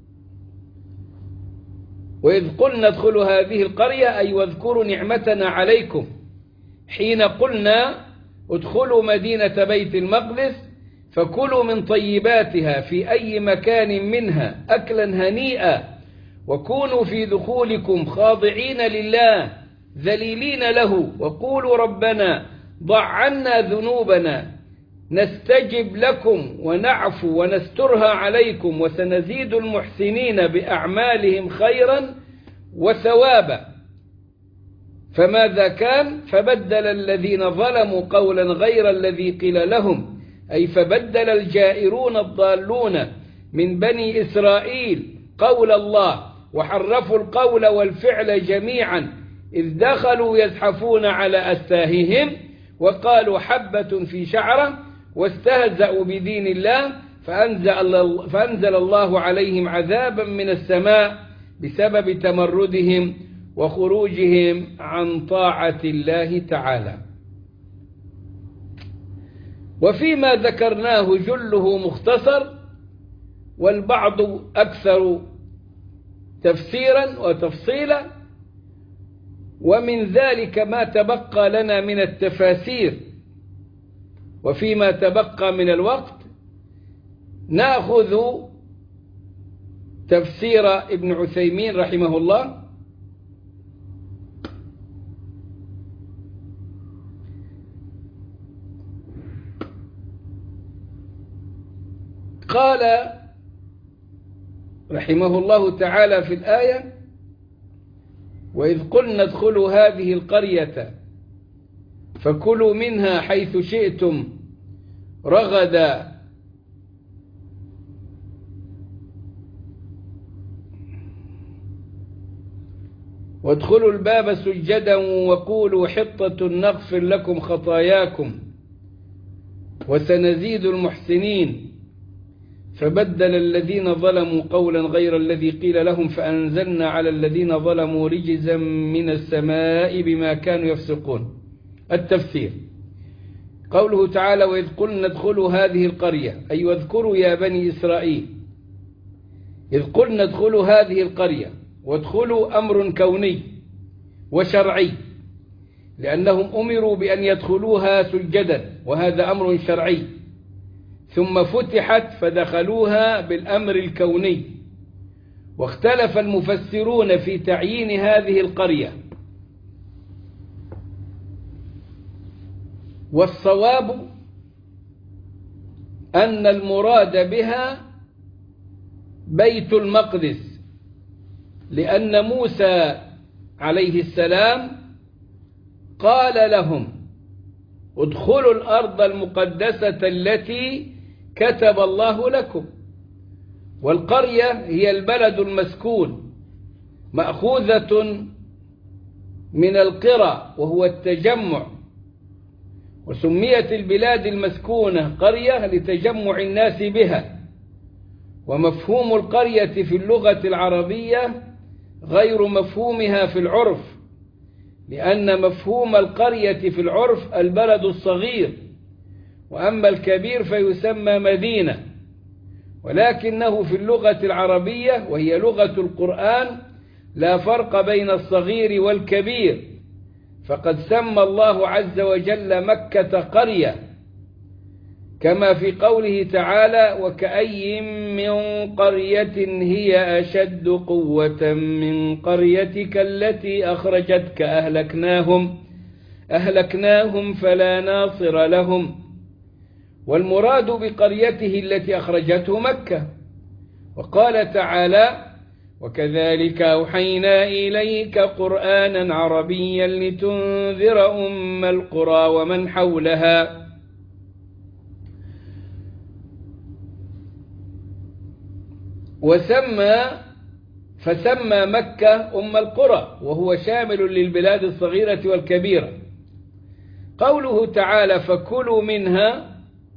وإذ قلنا ادخلوا هذه القرية أي واذكروا نعمتنا عليكم حين قلنا ادخلوا مدينة بيت المقدس فكلوا من طيباتها في أي مكان منها أكلا هنيئا، وكونوا في دخولكم خاضعين لله ذليلين له، وقولوا ربنا ضع عنا ذنوبنا نستجب لكم ونعفو ونسترها عليكم وسنزيد المحسنين بأعمالهم خيرا وثوابا. فماذا كان؟ فبدل الذين ظلموا قولا غير الذي قيل لهم، أي فبدل الجائرون الضالون من بني إسرائيل قول الله وحرفوا القول والفعل جميعا إذ دخلوا يزحفون على أستاههم وقالوا حبة في شعرة واستهزأوا بدين الله فأنزل الله عليهم عذابا من السماء بسبب تمردهم وخروجهم عن طاعة الله تعالى. وفيما ذكرناه جله مختصر والبعض أكثر تفسيرا وتفصيلا، ومن ذلك ما تبقى لنا من التفاسير. وفيما تبقى من الوقت نأخذ تفسير ابن عثيمين رحمه الله. قال رحمه الله تعالى في الآية: وإذ قلنا ادخلوا هذه القرية فكلوا منها حيث شئتم رغدا وادخلوا الباب سجدا وقولوا حطة نغفر لكم خطاياكم وسنزيد المحسنين فبدل الذين ظلموا قولا غير الذي قيل لهم فأنزلنا على الذين ظلموا رجزا من السماء بما كانوا يفسقون. التفسير: قوله تعالى: وإذ قلنا ادخلوا هذه القرية، أي واذكروا يا بني إسرائيل إذ قلنا ادخلوا هذه القرية. وادخلوا أمر كوني وشرعي، لأنهم أمروا بأن يدخلوها سجدا، وهذا أمر شرعي، ثم فتحت فدخلوها بالأمر الكوني. واختلف المفسرون في تعيين هذه القرية، والصواب أن المراد بها بيت المقدس، لأن موسى عليه السلام قال لهم: ادخلوا الأرض المقدسة التي كتب الله لكم. والقرية هي البلد المسكون، مأخوذة من القرى وهو التجمع، وسميت البلاد المسكونة قرية لتجمع الناس بها. ومفهوم القرية في اللغة العربية غير مفهومها في العرف، لأن مفهوم القرية في العرف البلد الصغير، وأما الكبير فيسمى مدينة. ولكنه في اللغة العربية وهي لغة القرآن لا فرق بين الصغير والكبير، فقد سمى الله عز وجل مكة قرية، كما في قوله تعالى: وكأي من قرية هي أشد قوة من قريتك التي أخرجتك أهلكناهم فلا ناصر لهم. والمراد بقريته التي أخرجته مكة. وقال تعالى: وكذلك أوحينا إليك قرآنا عربيا لتنذر أم القرى ومن حولها فسمى مكة أم القرى، وهو شامل للبلاد الصغيرة والكبيرة. قوله تعالى: فكلوا منها،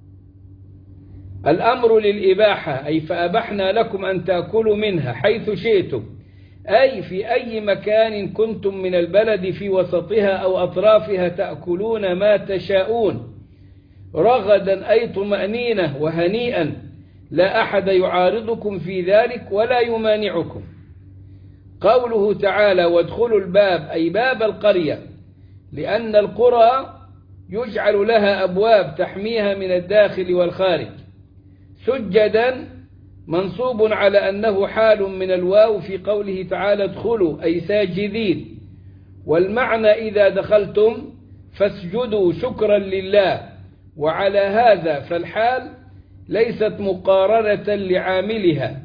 الأمر للإباحة، أي فأبحنا لكم أن تأكلوا منها حيث شئتم، أي في أي مكان كنتم من البلد في وسطها أو أطرافها تأكلون ما تشاءون، رغدا أي طمأنينة وهنيئا، لا أحد يعارضكم في ذلك ولا يمانعكم. قوله تعالى: وادخلوا الباب، أي باب القرية، لأن القرى يجعل لها أبواب تحميها من الداخل والخارج. سجدا منصوب على أنه حال من الواو في قوله تعالى: ادخلوا، أي ساجدين. والمعنى إذا دخلتم فاسجدوا شكرا لله. وعلى هذا فالحال ليست مقارنة لعاملها،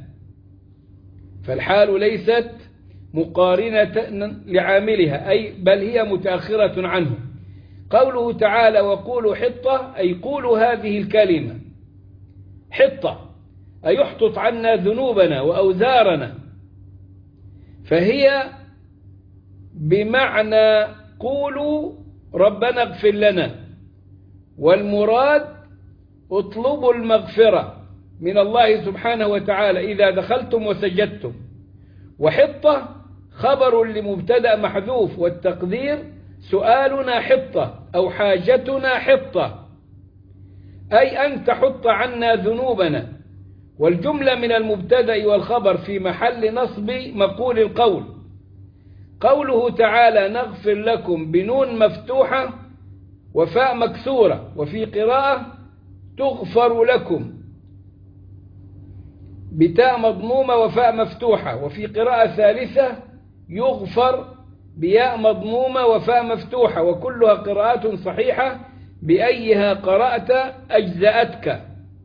أي بل هي متأخرة عنه. قوله تعالى: وقولوا حطة، أي قولوا هذه الكلمة حطة، أي احطط عنا ذنوبنا وأوزارنا. فهي بمعنى قولوا ربنا اغفر لنا، والمراد اطلبوا المغفرة من الله سبحانه وتعالى إذا دخلتم وسجدتم. وحطة خبر لمبتدأ محذوف، والتقدير سؤالنا حطة أو حاجتنا حطة، أي أن تحط عنا ذنوبنا. والجملة من المبتدأ والخبر في محل نصب مقول القول. قوله تعالى نغفر لكم بنون مفتوحة وفاء مكسورة، وفي قراءة تغفر لكم بتاء مضمومة وفاء مفتوحة، وفي قراءة ثالثة يغفر بياء مضمومة وفاء مفتوحة، وكلها قراءات صحيحة بأيها قرأت أجزأتك.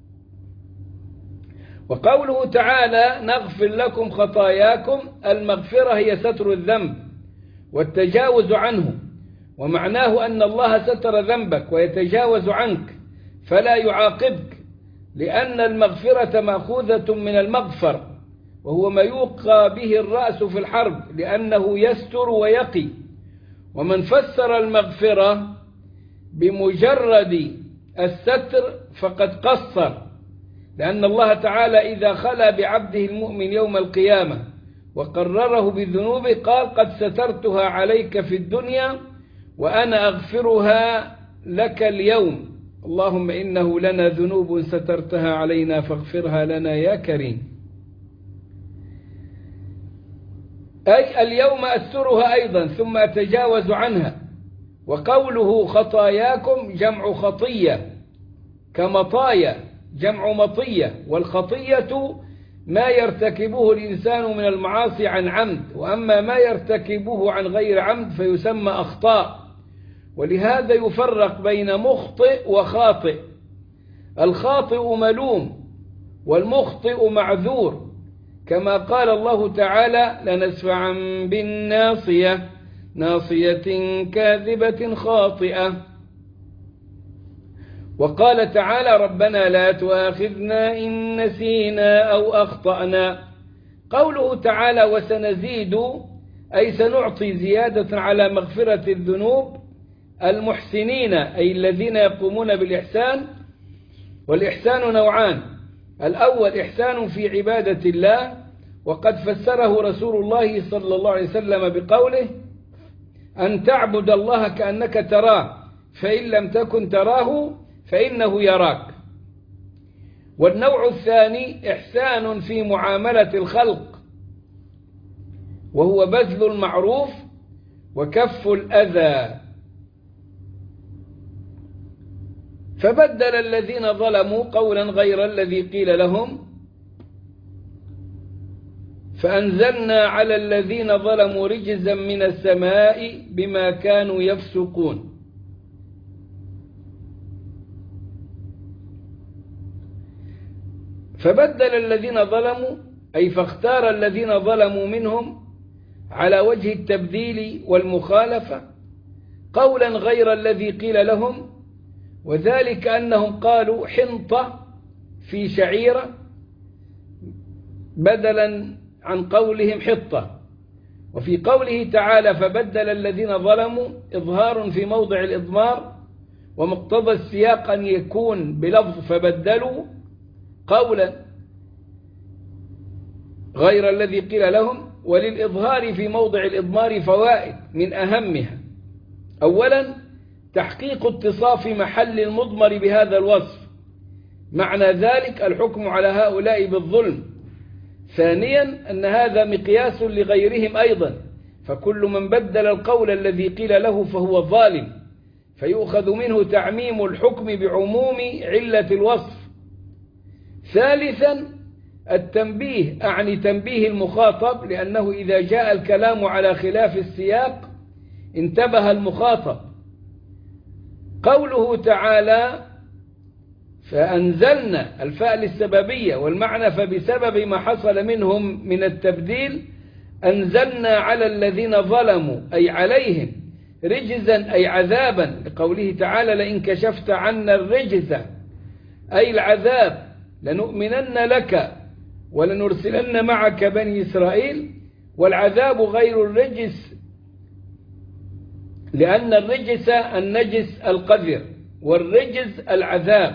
وقوله تعالى نغفر لكم خطاياكم، المغفرة هي ستر الذنب والتجاوز عنه، ومعناه أن الله ستر ذنبك ويتجاوز عنك فلا يعاقبك، لأن المغفرة مأخوذة من المغفر، وهو ما يوقى به الرأس في الحرب لأنه يستر ويقي. ومن فسر المغفرة بمجرد الستر فقد قصر، لأن الله تعالى إذا خلى بعبده المؤمن يوم القيامة وقرره بذنوبه قال قد سترتها عليك في الدنيا وأنا أغفرها لك اليوم، اللهم إنه لنا ذنوب سترتها علينا فاغفرها لنا يا كريم. أي اليوم أسترها أيضا ثم أتجاوز عنها. وقوله خطاياكم جمع خطية كمطايا جمع مطية، والخطية ما يرتكبه الإنسان من المعاصي عن عمد، وأما ما يرتكبه عن غير عمد فيسمى أخطاء. ولهذا يفرق بين مخطئ وخاطئ. الخاطئ ملوم والمخطئ معذور، كما قال الله تعالى لنسفعا بالناصية ناصية كاذبة خاطئة. وقال تعالى ربنا لا تؤاخذنا إن نسينا أو أخطأنا. قوله تعالى وسنزيد أي سنعطي زيادة على مغفرة الذنوب المحسنين، أي الذين يقومون بالإحسان. والإحسان نوعان: الأول إحسان في عبادة الله، وقد فسره رسول الله صلى الله عليه وسلم بقوله أن تعبد الله كأنك تراه فإن لم تكن تراه فإنه يراك. والنوع الثاني إحسان في معاملة الخلق، وهو بذل المعروف وكف الأذى. فبدل الذين ظلموا قولا غير الذي قيل لهم فأنزلنا على الذين ظلموا رجزا من السماء بما كانوا يفسقون. فبدل الذين ظلموا أي فاختار الذين ظلموا منهم على وجه التبديل والمخالفة قولا غير الذي قيل لهم، وذلك أنهم قالوا حنطة في شعيرة بدلا عن قولهم حطة. وفي قوله تعالى فبدل الذين ظلموا إظهار في موضع الإضمار، ومقتضى السياق أن يكون بلفظ فبدلوا قولا غير الذي قيل لهم. وللإظهار في موضع الإضمار فوائد من أهمها: أولا تحقيق اتصاف محل المضمر بهذا الوصف، معنى ذلك الحكم على هؤلاء بالظلم. ثانيا أن هذا مقياس لغيرهم أيضا، فكل من بدل القول الذي قيل له فهو ظالم، فيؤخذ منه تعميم الحكم بعموم علة الوصف. ثالثا التنبيه، أعني تنبيه المخاطب، لأنه إذا جاء الكلام على خلاف السياق انتبه المخاطب. قوله تعالى فأنزلنا الفاء للسببية، والمعنى فبسبب ما حصل منهم من التبديل أنزلنا على الذين ظلموا أي عليهم رجزا أي عذابا، لقوله تعالى لئن كشفت عنا الرجز أي العذاب لنؤمنن لك ولنرسلن معك بني إسرائيل والعذاب غير الرجس، لأن الرجس النجس القذر، والرجز العذاب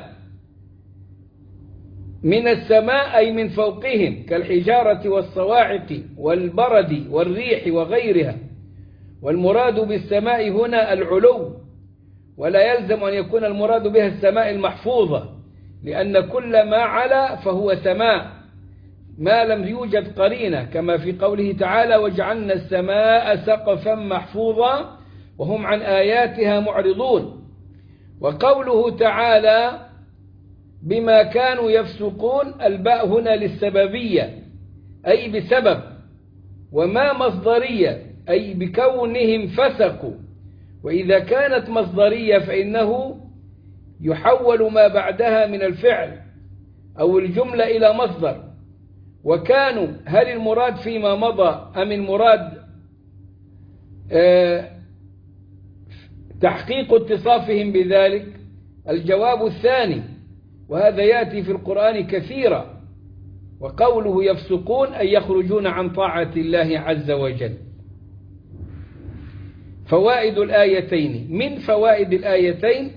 من السماء أي من فوقهم كالحجارة والصواعق والبرد والريح وغيرها. والمراد بالسماء هنا العلو، ولا يلزم أن يكون المراد بها السماء المحفوظة، لأن كل ما علا فهو سماء ما لم يوجد قرينة، كما في قوله تعالى: وجعلنا السماء سقفا محفوظا وهم عن آياتها معرضون. وقوله تعالى: بما كانوا يفسقون، الباء هنا للسببية أي بسبب، وما مصدرية أي بكونهم فسقوا. وإذا كانت مصدرية فإنه يحول ما بعدها من الفعل أو الجملة إلى مصدر. وكانوا، هل المراد فيما مضى أم المراد تحقيق اتصافهم بذلك؟ الجواب الثاني، وهذا يأتي في القرآن كثيرا. وقوله يفسقون أي يخرجون عن طاعة الله عز وجل. فوائد الآيتين: من فوائد الآيتين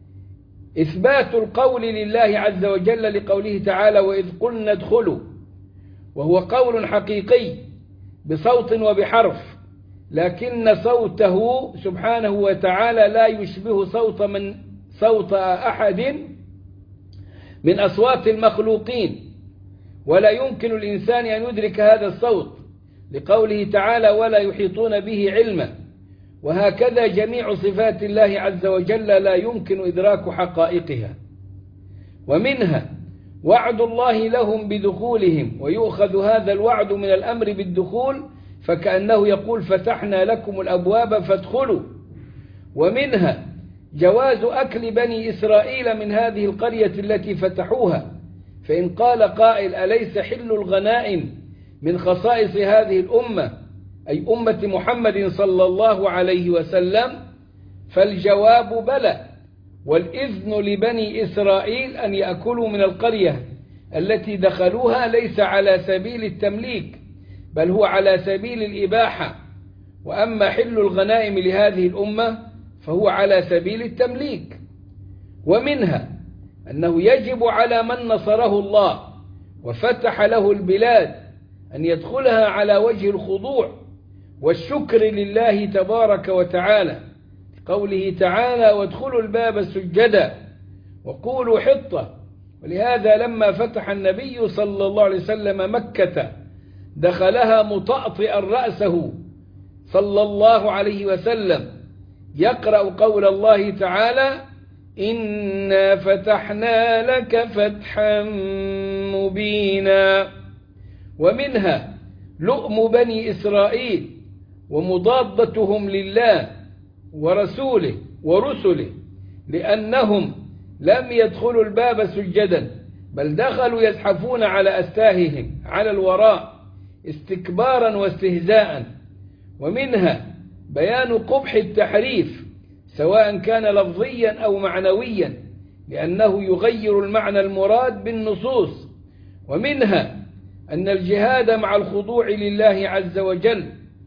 إثبات القول لله عز وجل لقوله تعالى: وإذ قلنا ادخلوا، وهو قول حقيقي بصوت وبحرف، لكن صوته سبحانه وتعالى لا يشبه صوت أحد من أصوات المخلوقين، ولا يمكن الإنسان أن يدرك هذا الصوت، لقوله تعالى: ولا يحيطون به علما. وهكذا جميع صفات الله عز وجل لا يمكن إدراك حقائقها. ومنها وعد الله لهم بدخولهم، ويؤخذ هذا الوعد من الأمر بالدخول، فكأنه يقول: فتحنا لكم الأبواب فادخلوا. ومنها جواز أكل بني إسرائيل من هذه القرية التي فتحوها، فإن قال قائل: أليس حل الغنائم من خصائص هذه الأمة، أي أمة محمد صلى الله عليه وسلم؟ فالجواب بلى، والإذن لبني إسرائيل أن يأكلوا من القرية التي دخلوها ليس على سبيل التمليك، بل هو على سبيل الإباحة. وأما حل الغنائم لهذه الأمة فهو على سبيل التمليك. ومنها أنه يجب على من نصره الله وفتح له البلاد أن يدخلها على وجه الخضوع والشكر لله تبارك وتعالى، قوله تعالى: وادخلوا الباب سجدا وقولوا حطة. ولهذا لما فتح النبي صلى الله عليه وسلم مكة دخلها مطأطئا رأسه صلى الله عليه وسلم يقرأ قول الله تعالى: إنا فتحنا لك فتحا مبينا. ومنها لؤم بني إسرائيل ومضادتهم لله ورسوله ورسله، لأنهم لم يدخلوا الباب سجدا، بل دخلوا يزحفون على أستاههم على الوراء استكبارا واستهزاء. ومنها بيان قبح التحريف سواء كان لفظيا أو معنويا، لأنه يغير المعنى المراد بالنصوص. ومنها أن الجهاد مع الخضوع لله عز وجل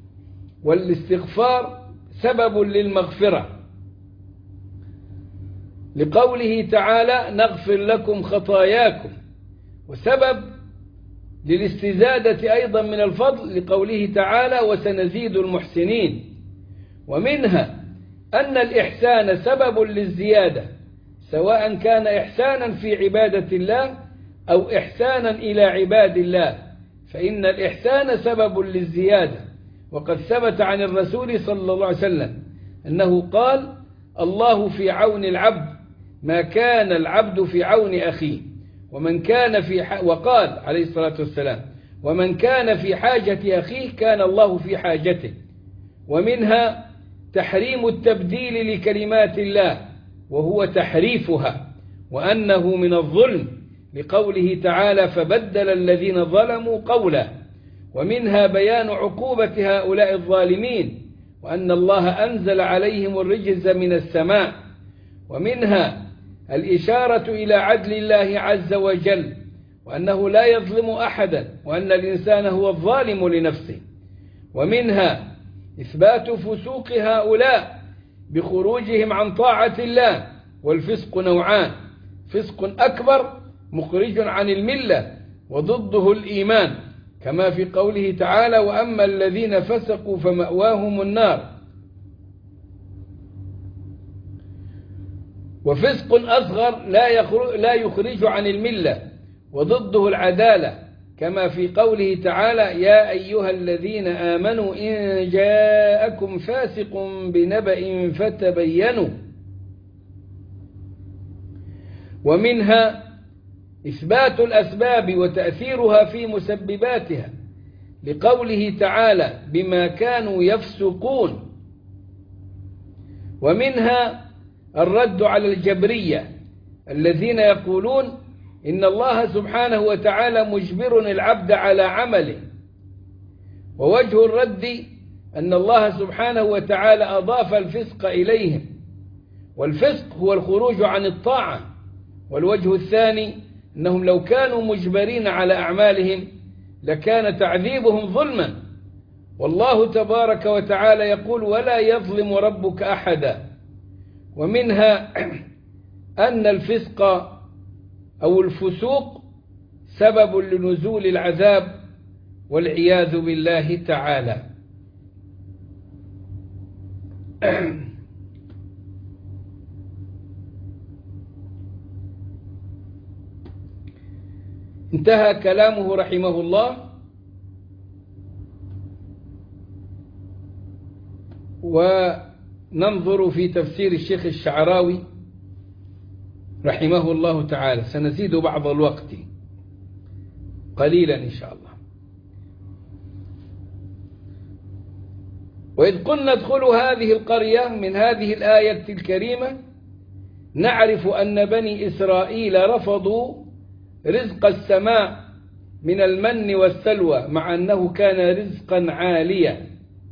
والاستغفار سبب للمغفرة، لقوله تعالى: نغفر لكم خطاياكم، وسبب للاستزادة أيضا من الفضل، لقوله تعالى: وسنزيد المحسنين. ومنها أن الإحسان سبب للزيادة، سواء كان إحسانا في عبادة الله أو إحسانا إلى عباد الله، فإن الإحسان سبب للزيادة. وقد ثبت عن الرسول صلى الله عليه وسلم أنه قال: الله في عون العبد ما كان العبد في عون أخيه، وقال عليه الصلاة والسلام: ومن كان في حاجة أخيه كان الله في حاجته. ومنها تحريم التبديل لكلمات الله وهو تحريفها، وأنه من الظلم، لقوله تعالى: فبدل الذين ظلموا قولا. ومنها بيان عقوبة هؤلاء الظالمين، وأن الله أنزل عليهم الرجز من السماء. ومنها الإشارة إلى عدل الله عز وجل، وأنه لا يظلم أحدا، وأن الإنسان هو الظالم لنفسه. ومنها إثبات فسوق هؤلاء بخروجهم عن طاعة الله. والفسق نوعان: فسق أكبر مخرج عن الملة وضده الإيمان، كما في قوله تعالى: وأما الذين فسقوا فمأواهم النار. وفسق أصغر لا يخرج عن الملة وضده العدالة، كما في قوله تعالى: يا أيها الذين آمنوا إن جاءكم فاسق بنبأ فتبينوا. ومنها إثبات الأسباب وتأثيرها في مسبباتها، لقوله تعالى: بما كانوا يفسقون. ومنها الرد على الجبرية الذين يقولون إن الله سبحانه وتعالى مجبر العبد على عمله. ووجه الرد أن الله سبحانه وتعالى أضاف الفسق إليهم، والفسق هو الخروج عن الطاعة. والوجه الثاني أنهم لو كانوا مجبرين على أعمالهم لكان تعذيبهم ظلما، والله تبارك وتعالى يقول: ولا يظلم ربك أحدا. ومنها أن الفسق أو الفسوق سبب لنزول العذاب والعياذ بالله تعالى. انتهى كلامه رحمه الله. وننظر في تفسير الشيخ الشعراوي رحمه الله تعالى. سنزيد بعض الوقت قليلا إن شاء الله. وإذ قلنا ادخلوا هذه القرية من هذه الآية الكريمة نعرف أن بني إسرائيل رفضوا رزق السماء من المن والسلوى، مع أنه كان رزقا عاليا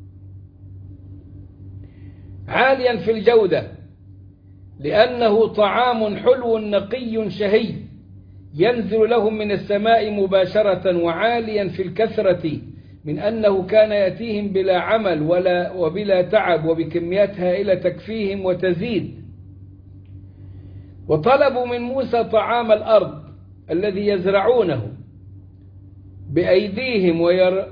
في الجودة، لأنه طعام حلو نقي شهي ينزل لهم من السماء مباشرة، وعاليا في الكثرة من أنه كان يأتيهم بلا عمل وبلا تعب وبكميات هائلة تكفيهم وتزيد. وطلبوا من موسى طعام الأرض الذي يزرعونه بأيديهم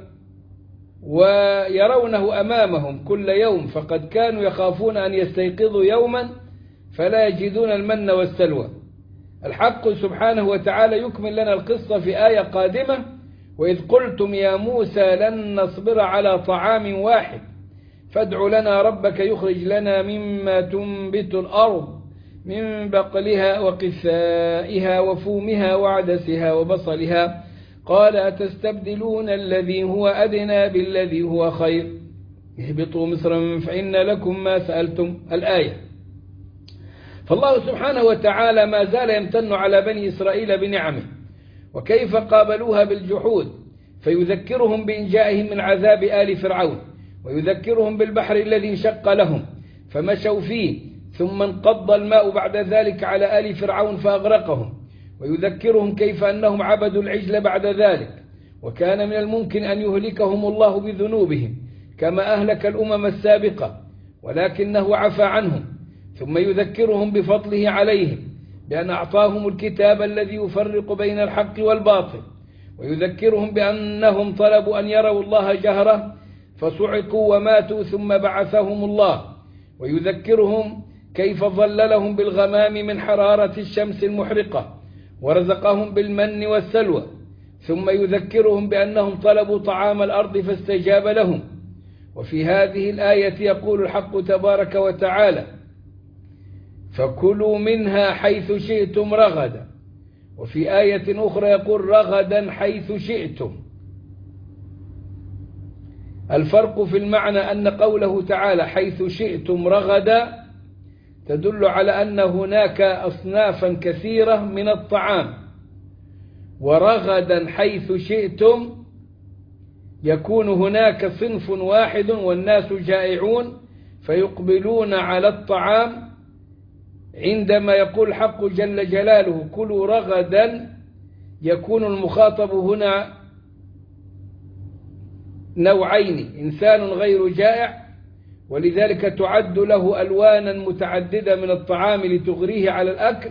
ويرونه أمامهم كل يوم، فقد كانوا يخافون أن يستيقظوا يوما فلا يجدون المن والسلوى. الحق سبحانه وتعالى يكمل لنا القصة في آية قادمة: وإذ قلتم يا موسى لن نصبر على طعام واحد فادع لنا ربك يخرج لنا مما تنبت الأرض من بقلها وقثائها وفومها وعدسها وبصلها قال أتستبدلون الذي هو أدنى بالذي هو خير اهبطوا مصرا فإن لكم ما سألتم. الآية. فالله سبحانه وتعالى ما زال يمتن على بني إسرائيل بنعمه، وكيف قابلوها بالجحود، فيذكرهم بإنجائهم من عذاب آل فرعون، ويذكرهم بالبحر الذي انشق لهم فمشوا فيه ثم انقض الماء بعد ذلك على آل فرعون فأغرقهم، ويذكرهم كيف أنهم عبدوا العجل بعد ذلك، وكان من الممكن أن يهلكهم الله بذنوبهم كما أهلك الأمم السابقة، ولكنه عفى عنهم. ثم يذكرهم بفضله عليهم بأن أعطاهم الكتاب الذي يفرق بين الحق والباطل، ويذكرهم بأنهم طلبوا أن يروا الله جهرة فصعقوا وماتوا ثم بعثهم الله، ويذكرهم كيف ظللهم بالغمام من حرارة الشمس المحرقة ورزقهم بالمن والسلوى، ثم يذكرهم بأنهم طلبوا طعام الأرض فاستجاب لهم. وفي هذه الآية يقول الحق تبارك وتعالى: فكلوا منها حيث شئتم رغدا، وفي آية أخرى يقول رغدا حيث شئتم. الفرق في المعنى أن قوله تعالى حيث شئتم رغدا تدل على أن هناك أصنافا كثيرة من الطعام، ورغدا حيث شئتم يكون هناك صنف واحد والناس جائعون فيقبلون على الطعام. عندما يقول الحق جل جلاله كلوا رغدا يكون المخاطب هنا نوعين: إنسان غير جائع، ولذلك تعد له ألوانا متعددة من الطعام لتغريه على الأكل،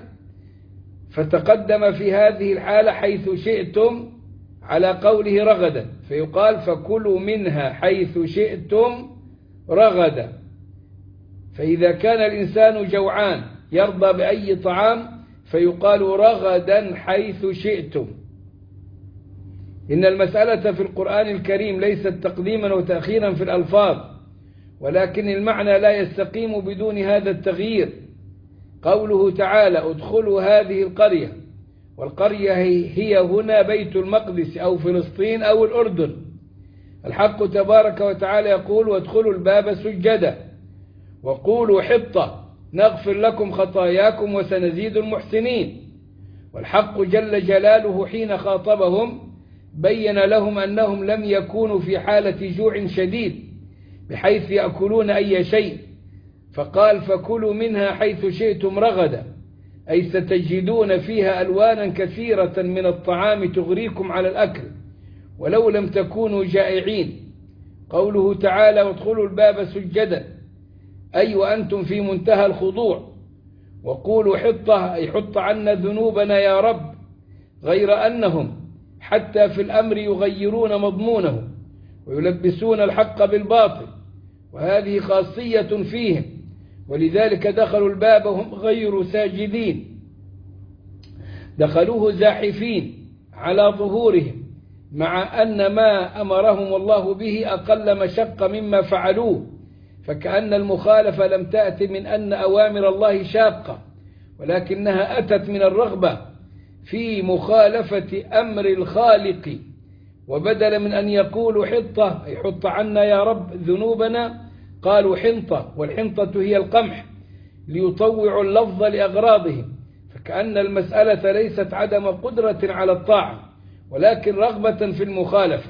فتقدم في هذه الحالة حيث شئتم على قوله رغدا، فيقال فكلوا منها حيث شئتم رغدا. فإذا كان الإنسان جوعان يرضى بأي طعام فيقال رغدا حيث شئتم. إن المسألة في القرآن الكريم ليست تقديما وتأخيرا في الألفاظ، ولكن المعنى لا يستقيم بدون هذا التغيير. قوله تعالى ادخلوا هذه القرية، والقرية هي هنا بيت المقدس أو فلسطين أو الأردن. الحق تبارك وتعالى يقول وادخلوا الباب سجدا وقولوا حطة نغفر لكم خطاياكم وسنزيد المحسنين. والحق جل جلاله حين خاطبهم بين لهم أنهم لم يكونوا في حالة جوع شديد بحيث يأكلون أي شيء، فقال فكلوا منها حيث شئتم رغدا، أي ستجدون فيها ألوانا كثيرة من الطعام تغريكم على الأكل ولو لم تكونوا جائعين. قوله تعالى وادخلوا الباب سجدا، أي وأنتم في منتهى الخضوع. وقولوا حطة، أي حط عنا ذنوبنا يا رب، غير أنهم حتى في الأمر يغيرون مضمونه ويلبسون الحق بالباطل، وهذه خاصية فيهم، ولذلك دخلوا الباب هم غير ساجدين، دخلوه زاحفين على ظهورهم، مع أن ما أمرهم الله به أقل مشقة مما فعلوه، فكأن المخالفة لم تأت من أن أوامر الله شاقة، ولكنها أتت من الرغبة في مخالفة أمر الخالق. وبدل من أن يقولوا حطة أي حط عنا يا رب ذنوبنا، قالوا حنطة، والحنطة هي القمح، ليطوعوا اللفظ لأغراضهم، فكأن المسألة ليست عدم قدرة على الطاعة ولكن رغبة في المخالفة.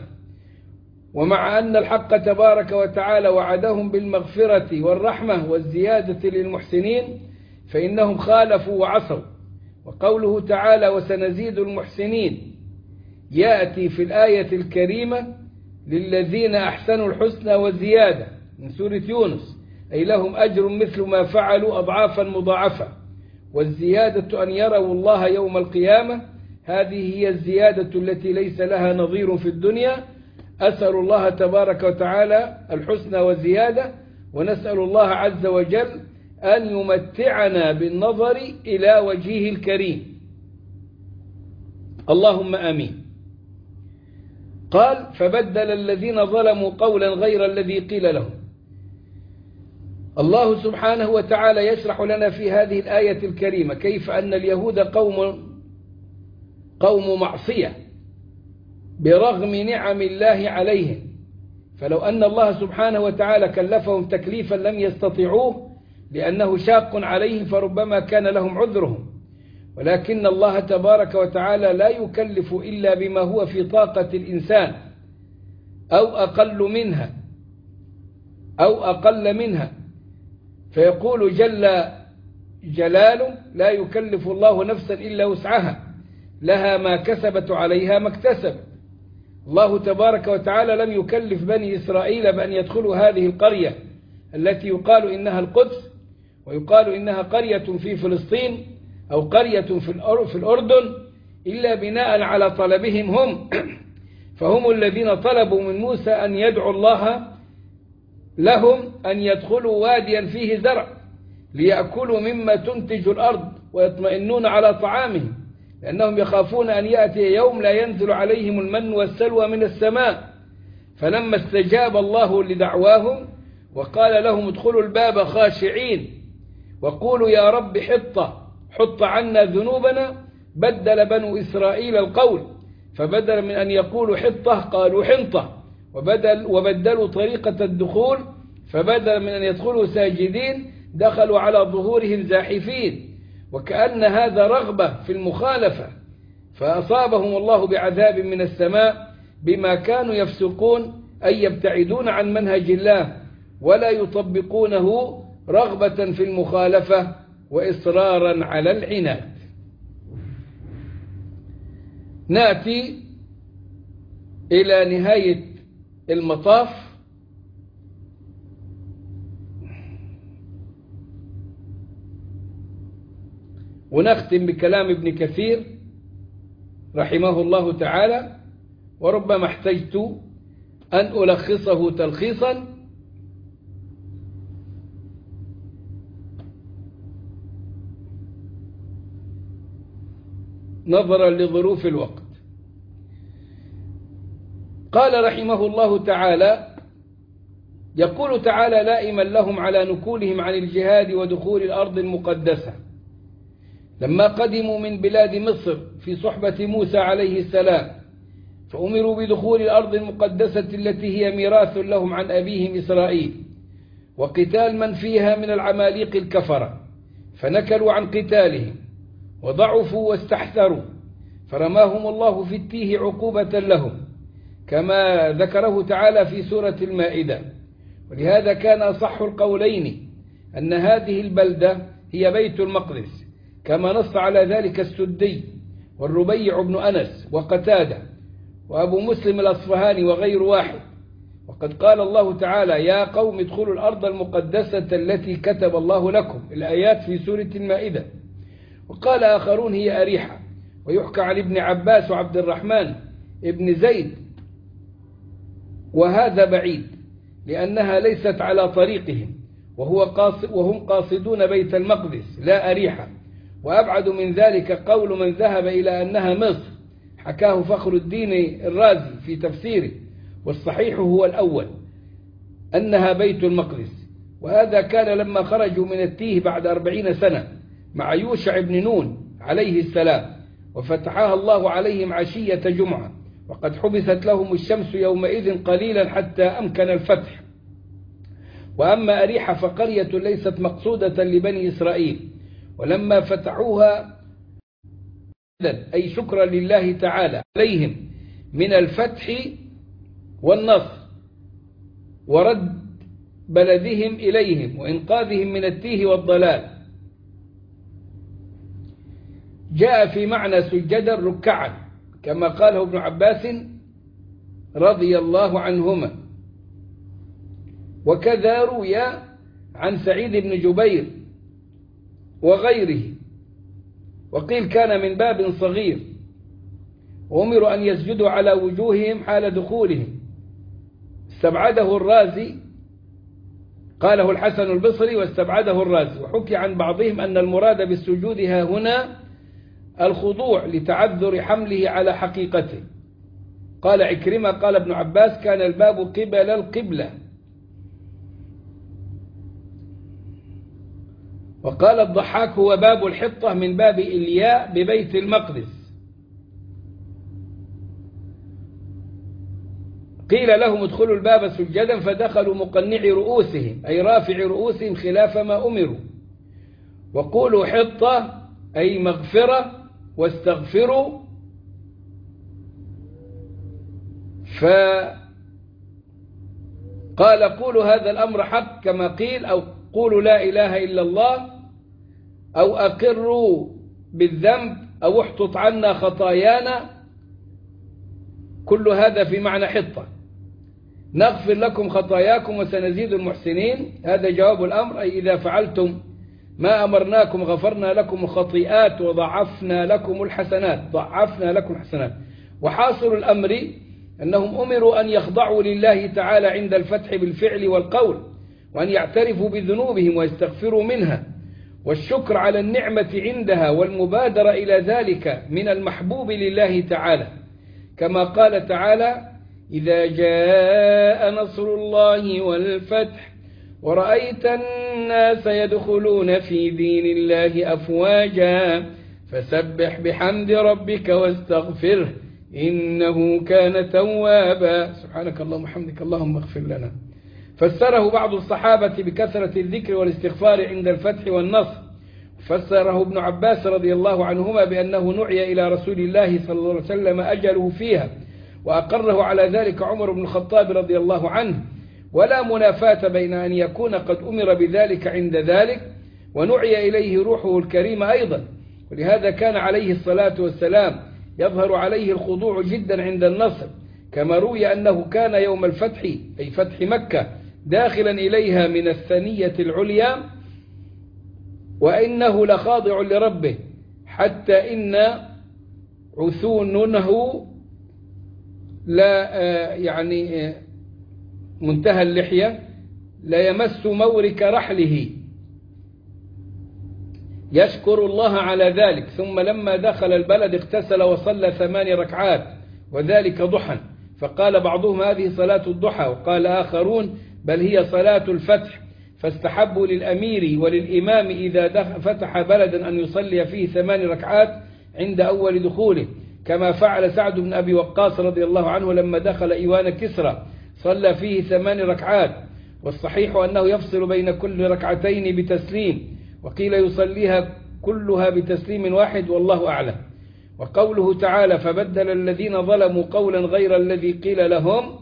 ومع أن الحق تبارك وتعالى وعدهم بالمغفرة والرحمة والزيادة للمحسنين فإنهم خالفوا وعصوا. وقوله تعالى وسنزيد المحسنين يأتي في الآية الكريمة للذين أحسنوا الحسنى والزيادة من سورة يونس، أي لهم أجر مثل ما فعلوا أضعافا مضاعفة. والزيادة أن يروا الله يوم القيامة، هذه هي الزيادة التي ليس لها نظير في الدنيا. أسأل الله تبارك وتعالى الحسنى والزيادة، ونسأل الله عز وجل أن يمتعنا بالنظر إلى وجهه الكريم، اللهم آمين. قال فبدل الذين ظلموا قولا غير الذي قيل لهم. الله سبحانه وتعالى يشرح لنا في هذه الآية الكريمة كيف أن اليهود قوم معصية برغم نعم الله عليهم، فلو أن الله سبحانه وتعالى كلفهم تكليفا لم يستطيعوه لأنه شاق عليهم فربما كان لهم عذرهم، ولكن الله تبارك وتعالى لا يكلف إلا بما هو في طاقة الإنسان أو أقل منها، فيقول جل جلاله لا يكلف الله نفسا إلا وسعها لها ما كسبت عليها ما اكتسبت. الله تبارك وتعالى لم يكلف بني إسرائيل بأن يدخلوا هذه القرية التي يقال إنها القدس ويقال إنها قرية في فلسطين أو قرية في الأردن إلا بناء على طلبهم هم، فهم الذين طلبوا من موسى أن يدعو الله لهم أن يدخلوا واديا فيه زرع ليأكلوا مما تنتج الأرض ويطمئنون على طعامهم، لأنهم يخافون أن يأتي يوم لا ينزل عليهم المن والسلوى من السماء. فلما استجاب الله لدعواهم وقال لهم ادخلوا الباب خاشعين وقولوا يا رب حط عنا ذنوبنا، بدل بنو إسرائيل القول، فبدل من أن يقولوا حطة قالوا حنطة، وبدلوا طريقة الدخول، فبدل من أن يدخلوا ساجدين دخلوا على ظهورهم زاحفين، وكأن هذا رغبة في المخالفة، فأصابهم الله بعذاب من السماء بما كانوا يفسقون أي يبتعدون عن منهج الله ولا يطبقونه رغبة في المخالفة وإصرارا على العناد. نأتي إلى نهاية المطاف ونختم بكلام ابن كثير رحمه الله تعالى، وربما احتجت أن ألخصه تلخيصا نظرا لظروف الوقت. قال رحمه الله تعالى: يقول تعالى لائما لهم على نكولهم عن الجهاد ودخول الأرض المقدسة لما قدموا من بلاد مصر في صحبة موسى عليه السلام، فأمروا بدخول الأرض المقدسة التي هي ميراث لهم عن أبيهم إسرائيل، وقتال من فيها من العماليق الكفرة، فنكلوا عن قتالهم وضعفوا واستحثروا، فرماهم الله في التيه عقوبة لهم كما ذكره تعالى في سورة المائدة. ولهذا كان أصح القولين أن هذه البلدة هي بيت المقدس، كما نص على ذلك السدي والربيع بن أنس وقتادة وأبو مسلم الأصفهاني وغير واحد. وقد قال الله تعالى: يا قوم ادخلوا الأرض المقدسة التي كتب الله لكم، الآيات في سورة المائدة. وقال آخرون هي أريحة. ويحكى عن ابن عباس وعبد الرحمن ابن زيد، وهذا بعيد لأنها ليست على طريقهم وهم قاصدون بيت المقدس لا أريحة. وأبعد من ذلك قول من ذهب إلى أنها مصر، حكاه فخر الدين الرازي في تفسيره، والصحيح هو الأول أنها بيت المقدس. وهذا كان لما خرجوا من التيه بعد 40 سنة مع يوشع بن نون عليه السلام، وفتحها الله عليهم عشية جمعة، وقد حبست لهم الشمس يومئذ قليلا حتى أمكن الفتح. وأما أريحة فقرية ليست مقصودة لبني إسرائيل، ولما فتحوها أي شكرا لله تعالى عليهم من الفتح والنصر ورد بلدهم إليهم وإنقاذهم من التيه والضلال، جاء في معنى سجدا ركعا كما قاله ابن عباس رضي الله عنهما. وكذا روي عن سعيد بن جبير وغيره، وقيل كان من باب صغير، وأمروا أن يسجدوا على وجوههم حال دخولهم. استبعده الرازي، قاله الحسن البصري واستبعده الرازي. وحكي عن بعضهم أن المراد بالسجود ها هنا الخضوع لتعذر حمله على حقيقته. قال عكرمة قال ابن عباس: كان الباب قبل القبلة. وقال الضحاك: هو باب الحطة من باب إلياء ببيت المقدس. قيل لهم ادخلوا الباب سجدا فدخلوا مقنعي رؤوسهم أي رافع رؤوسهم خلاف ما أمروا. وقولوا حطة أي مغفرة واستغفروا. فقال قولوا هذا الأمر حق كما قيل، أو قولوا لا إله إلا الله، أو أقروا بالذنب، أو احطط عنا خطايانا. كل هذا في معنى حطة. نغفر لكم خطاياكم وسنزيد المحسنين، هذا جواب الأمر، أي إذا فعلتم ما أمرناكم غفرنا لكم الخطيئات وضعفنا لكم الحسنات، ضعفنا لكم الحسنات. وحاصل الأمر أنهم أمروا أن يخضعوا لله تعالى عند الفتح بالفعل والقول، وأن يعترفوا بذنوبهم ويستغفروا منها، والشكر على النعمة عندها، والمبادرة إلى ذلك من المحبوب لله تعالى، كما قال تعالى: إذا جاء نصر الله والفتح ورأيت الناس يدخلون في دين الله أفواجا فسبح بحمد ربك واستغفره إنه كان توابا. سبحانك اللهم وبحمدك اللهم اغفر لنا. فسره بعض الصحابة بكثرة الذكر والاستغفار عند الفتح والنصر. فسره ابن عباس رضي الله عنهما بأنه نعي إلى رسول الله صلى الله عليه وسلم أجله فيها، وأقره على ذلك عمر بن الخطاب رضي الله عنه. ولا منافاة بين أن يكون قد أمر بذلك عند ذلك ونعي إليه روحه الكريم أيضا. ولهذا كان عليه الصلاة والسلام يظهر عليه الخضوع جدا عند النصر، كما روي أنه كان يوم الفتح أي فتح مكة داخلا إليها من الثنية العليا وإنه لخاضع لربه حتى إن عثوننه لا يعني منتهى اللحية لا يمس مورك رحله يشكر الله على ذلك. ثم لما دخل البلد اغتسل وصلى 8 ركعات وذلك ضحى، فقال بعضهم هذه صلاة الضحى، وقال آخرون بل هي صلاة الفتح، فاستحبوا للأمير وللإمام إذا فتح بلدا أن يصلي فيه 8 ركعات عند أول دخوله، كما فعل سعد بن أبي وقاص رضي الله عنه لما دخل إيوان كسرى صلى فيه 8 ركعات. والصحيح أنه يفصل بين كل ركعتين بتسليم، وقيل يصليها كلها بتسليم واحد والله أعلم. وقوله تعالى فبدل الذين ظلموا قولا غير الذي قيل لهم،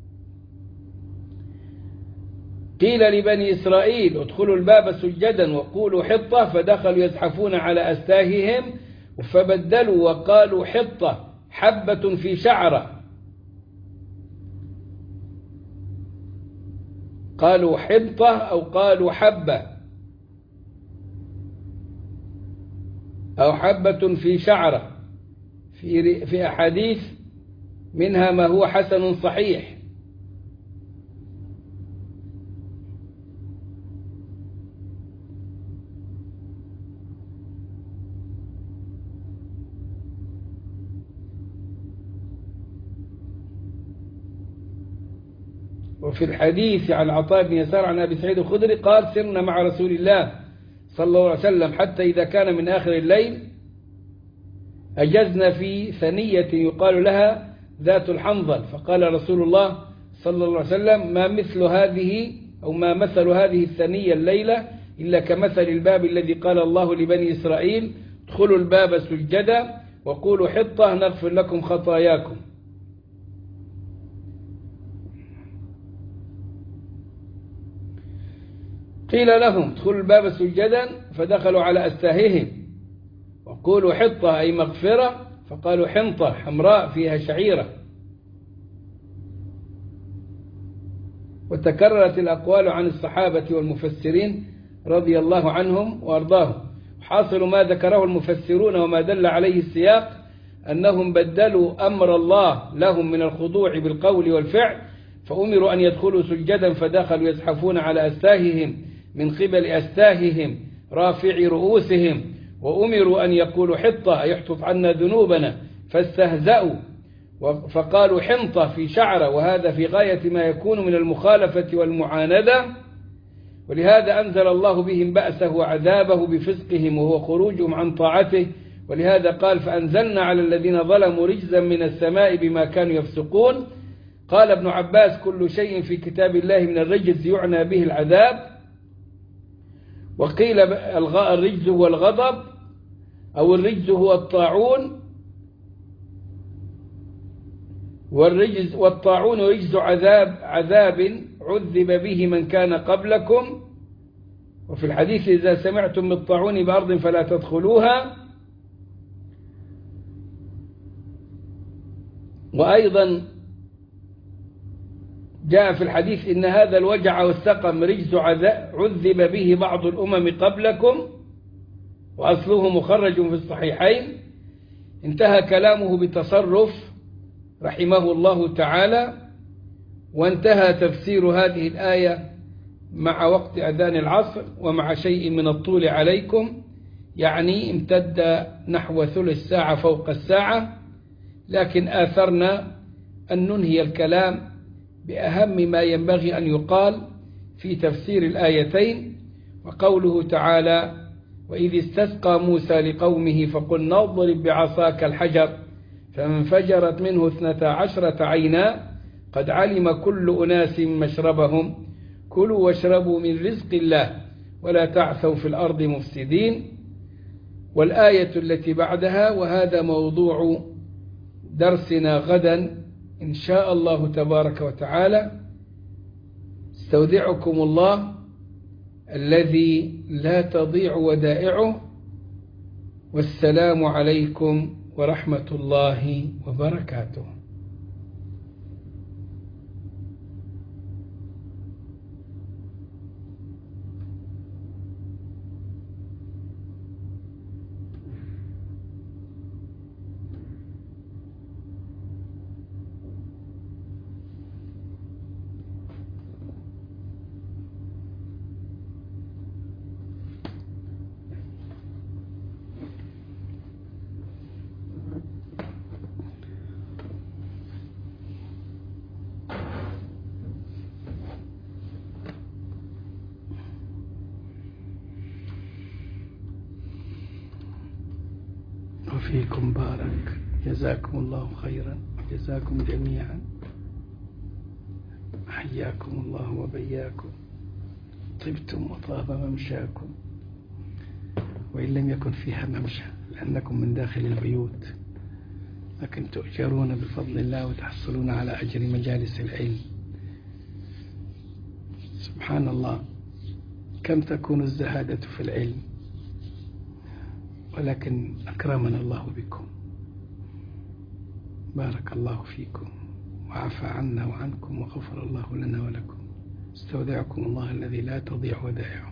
قيل لبني إسرائيل ادخلوا الباب سجدا وقولوا حطة فدخلوا يزحفون على أستاههم فبدلوا وقالوا حطة حبة في شعرة، قالوا حطة أو قالوا حبة أو حبة في شعرة في أحاديث منها ما هو حسن صحيح. وفي الحديث عن عطاء بن يسار عن أبي سعيد الخدري قال سرنا مع رسول الله صلى الله عليه وسلم حتى إذا كان من آخر الليل أجزنا في ثنية يقال لها ذات الحنظل، فقال رسول الله صلى الله عليه وسلم ما مثل هذه أو ما مثل هذه الثنية الليلة إلا كمثل الباب الذي قال الله لبني إسرائيل ادخلوا الباب سجدا وقولوا حطة نغفر لكم خطاياكم. قيل لهم ادخلوا الباب سجدا فدخلوا على أستاههم وقولوا حطة أي مغفرة فقالوا حنطة حمراء فيها شعيرة. وتكررت الأقوال عن الصحابة والمفسرين رضي الله عنهم وأرضاهم. حاصل ما ذكره المفسرون وما دل عليه السياق أنهم بدلوا أمر الله لهم من الخضوع بالقول والفعل، فأمروا أن يدخلوا سجدا فدخلوا يزحفون على أستاههم من قبل أستاههم رافع رؤوسهم، وأمروا أن يقولوا حطة يحطط عنا ذنوبنا فاستهزأوا فقالوا حنطة في شعرة، وهذا في غاية ما يكون من المخالفة والمعاندة، ولهذا أنزل الله بهم بأسه وعذابه بفسقهم وهو خروجهم عن طاعته. ولهذا قال فأنزلنا على الذين ظلموا رجزا من السماء بما كانوا يفسقون. قال ابن عباس كل شيء في كتاب الله من الرجز يعنى به العذاب، وقيل الرجز هو الغضب أو الرجز هو الطاعون، والطاعون رجز عذاب عذب به من كان قبلكم. وفي الحديث إذا سمعتم بالطاعون بأرض فلا تدخلوها. وأيضا جاء في الحديث إن هذا الوجع والسقم رجز عذب به بعض الأمم قبلكم، وأصله مخرج في الصحيحين. انتهى كلامه بتصرف رحمه الله تعالى، وانتهى تفسير هذه الآية مع وقت أذان العصر ومع شيء من الطول عليكم، يعني امتد نحو ثلث ساعة فوق الساعة، لكن آثرنا أن ننهي الكلام بأهم ما ينبغي أن يقال في تفسير الآيتين. وقوله تعالى وإذ استسقى موسى لقومه فقلنا اضرب بعصاك الحجر فانفجرت منه 12 عينا قد علم كل أناس مشربهم كلوا واشربوا من رزق الله ولا تعثوا في الأرض مفسدين. والآية التي بعدها وهذا موضوع درسنا غدا إن شاء الله تبارك وتعالى. استودعكم الله الذي لا تضيع ودائعه، والسلام عليكم ورحمة الله وبركاته. وفيكم بارك. جزاكم الله خيرا، جزاكم جميعا، حياكم الله وبياكم، طبتم وطاب ممشاكم، وإن لم يكن فيها ممشى لأنكم من داخل البيوت، لكن تؤجرون بفضل الله وتحصلون على أجر مجالس العلم. سبحان الله، كم تكون الزهادة في العلم، ولكن أكرمنا الله بكم. بارك الله فيكم وعفى عنا وعنكم وغفر الله لنا ولكم. استودعكم الله الذي لا تضيع ودائعه.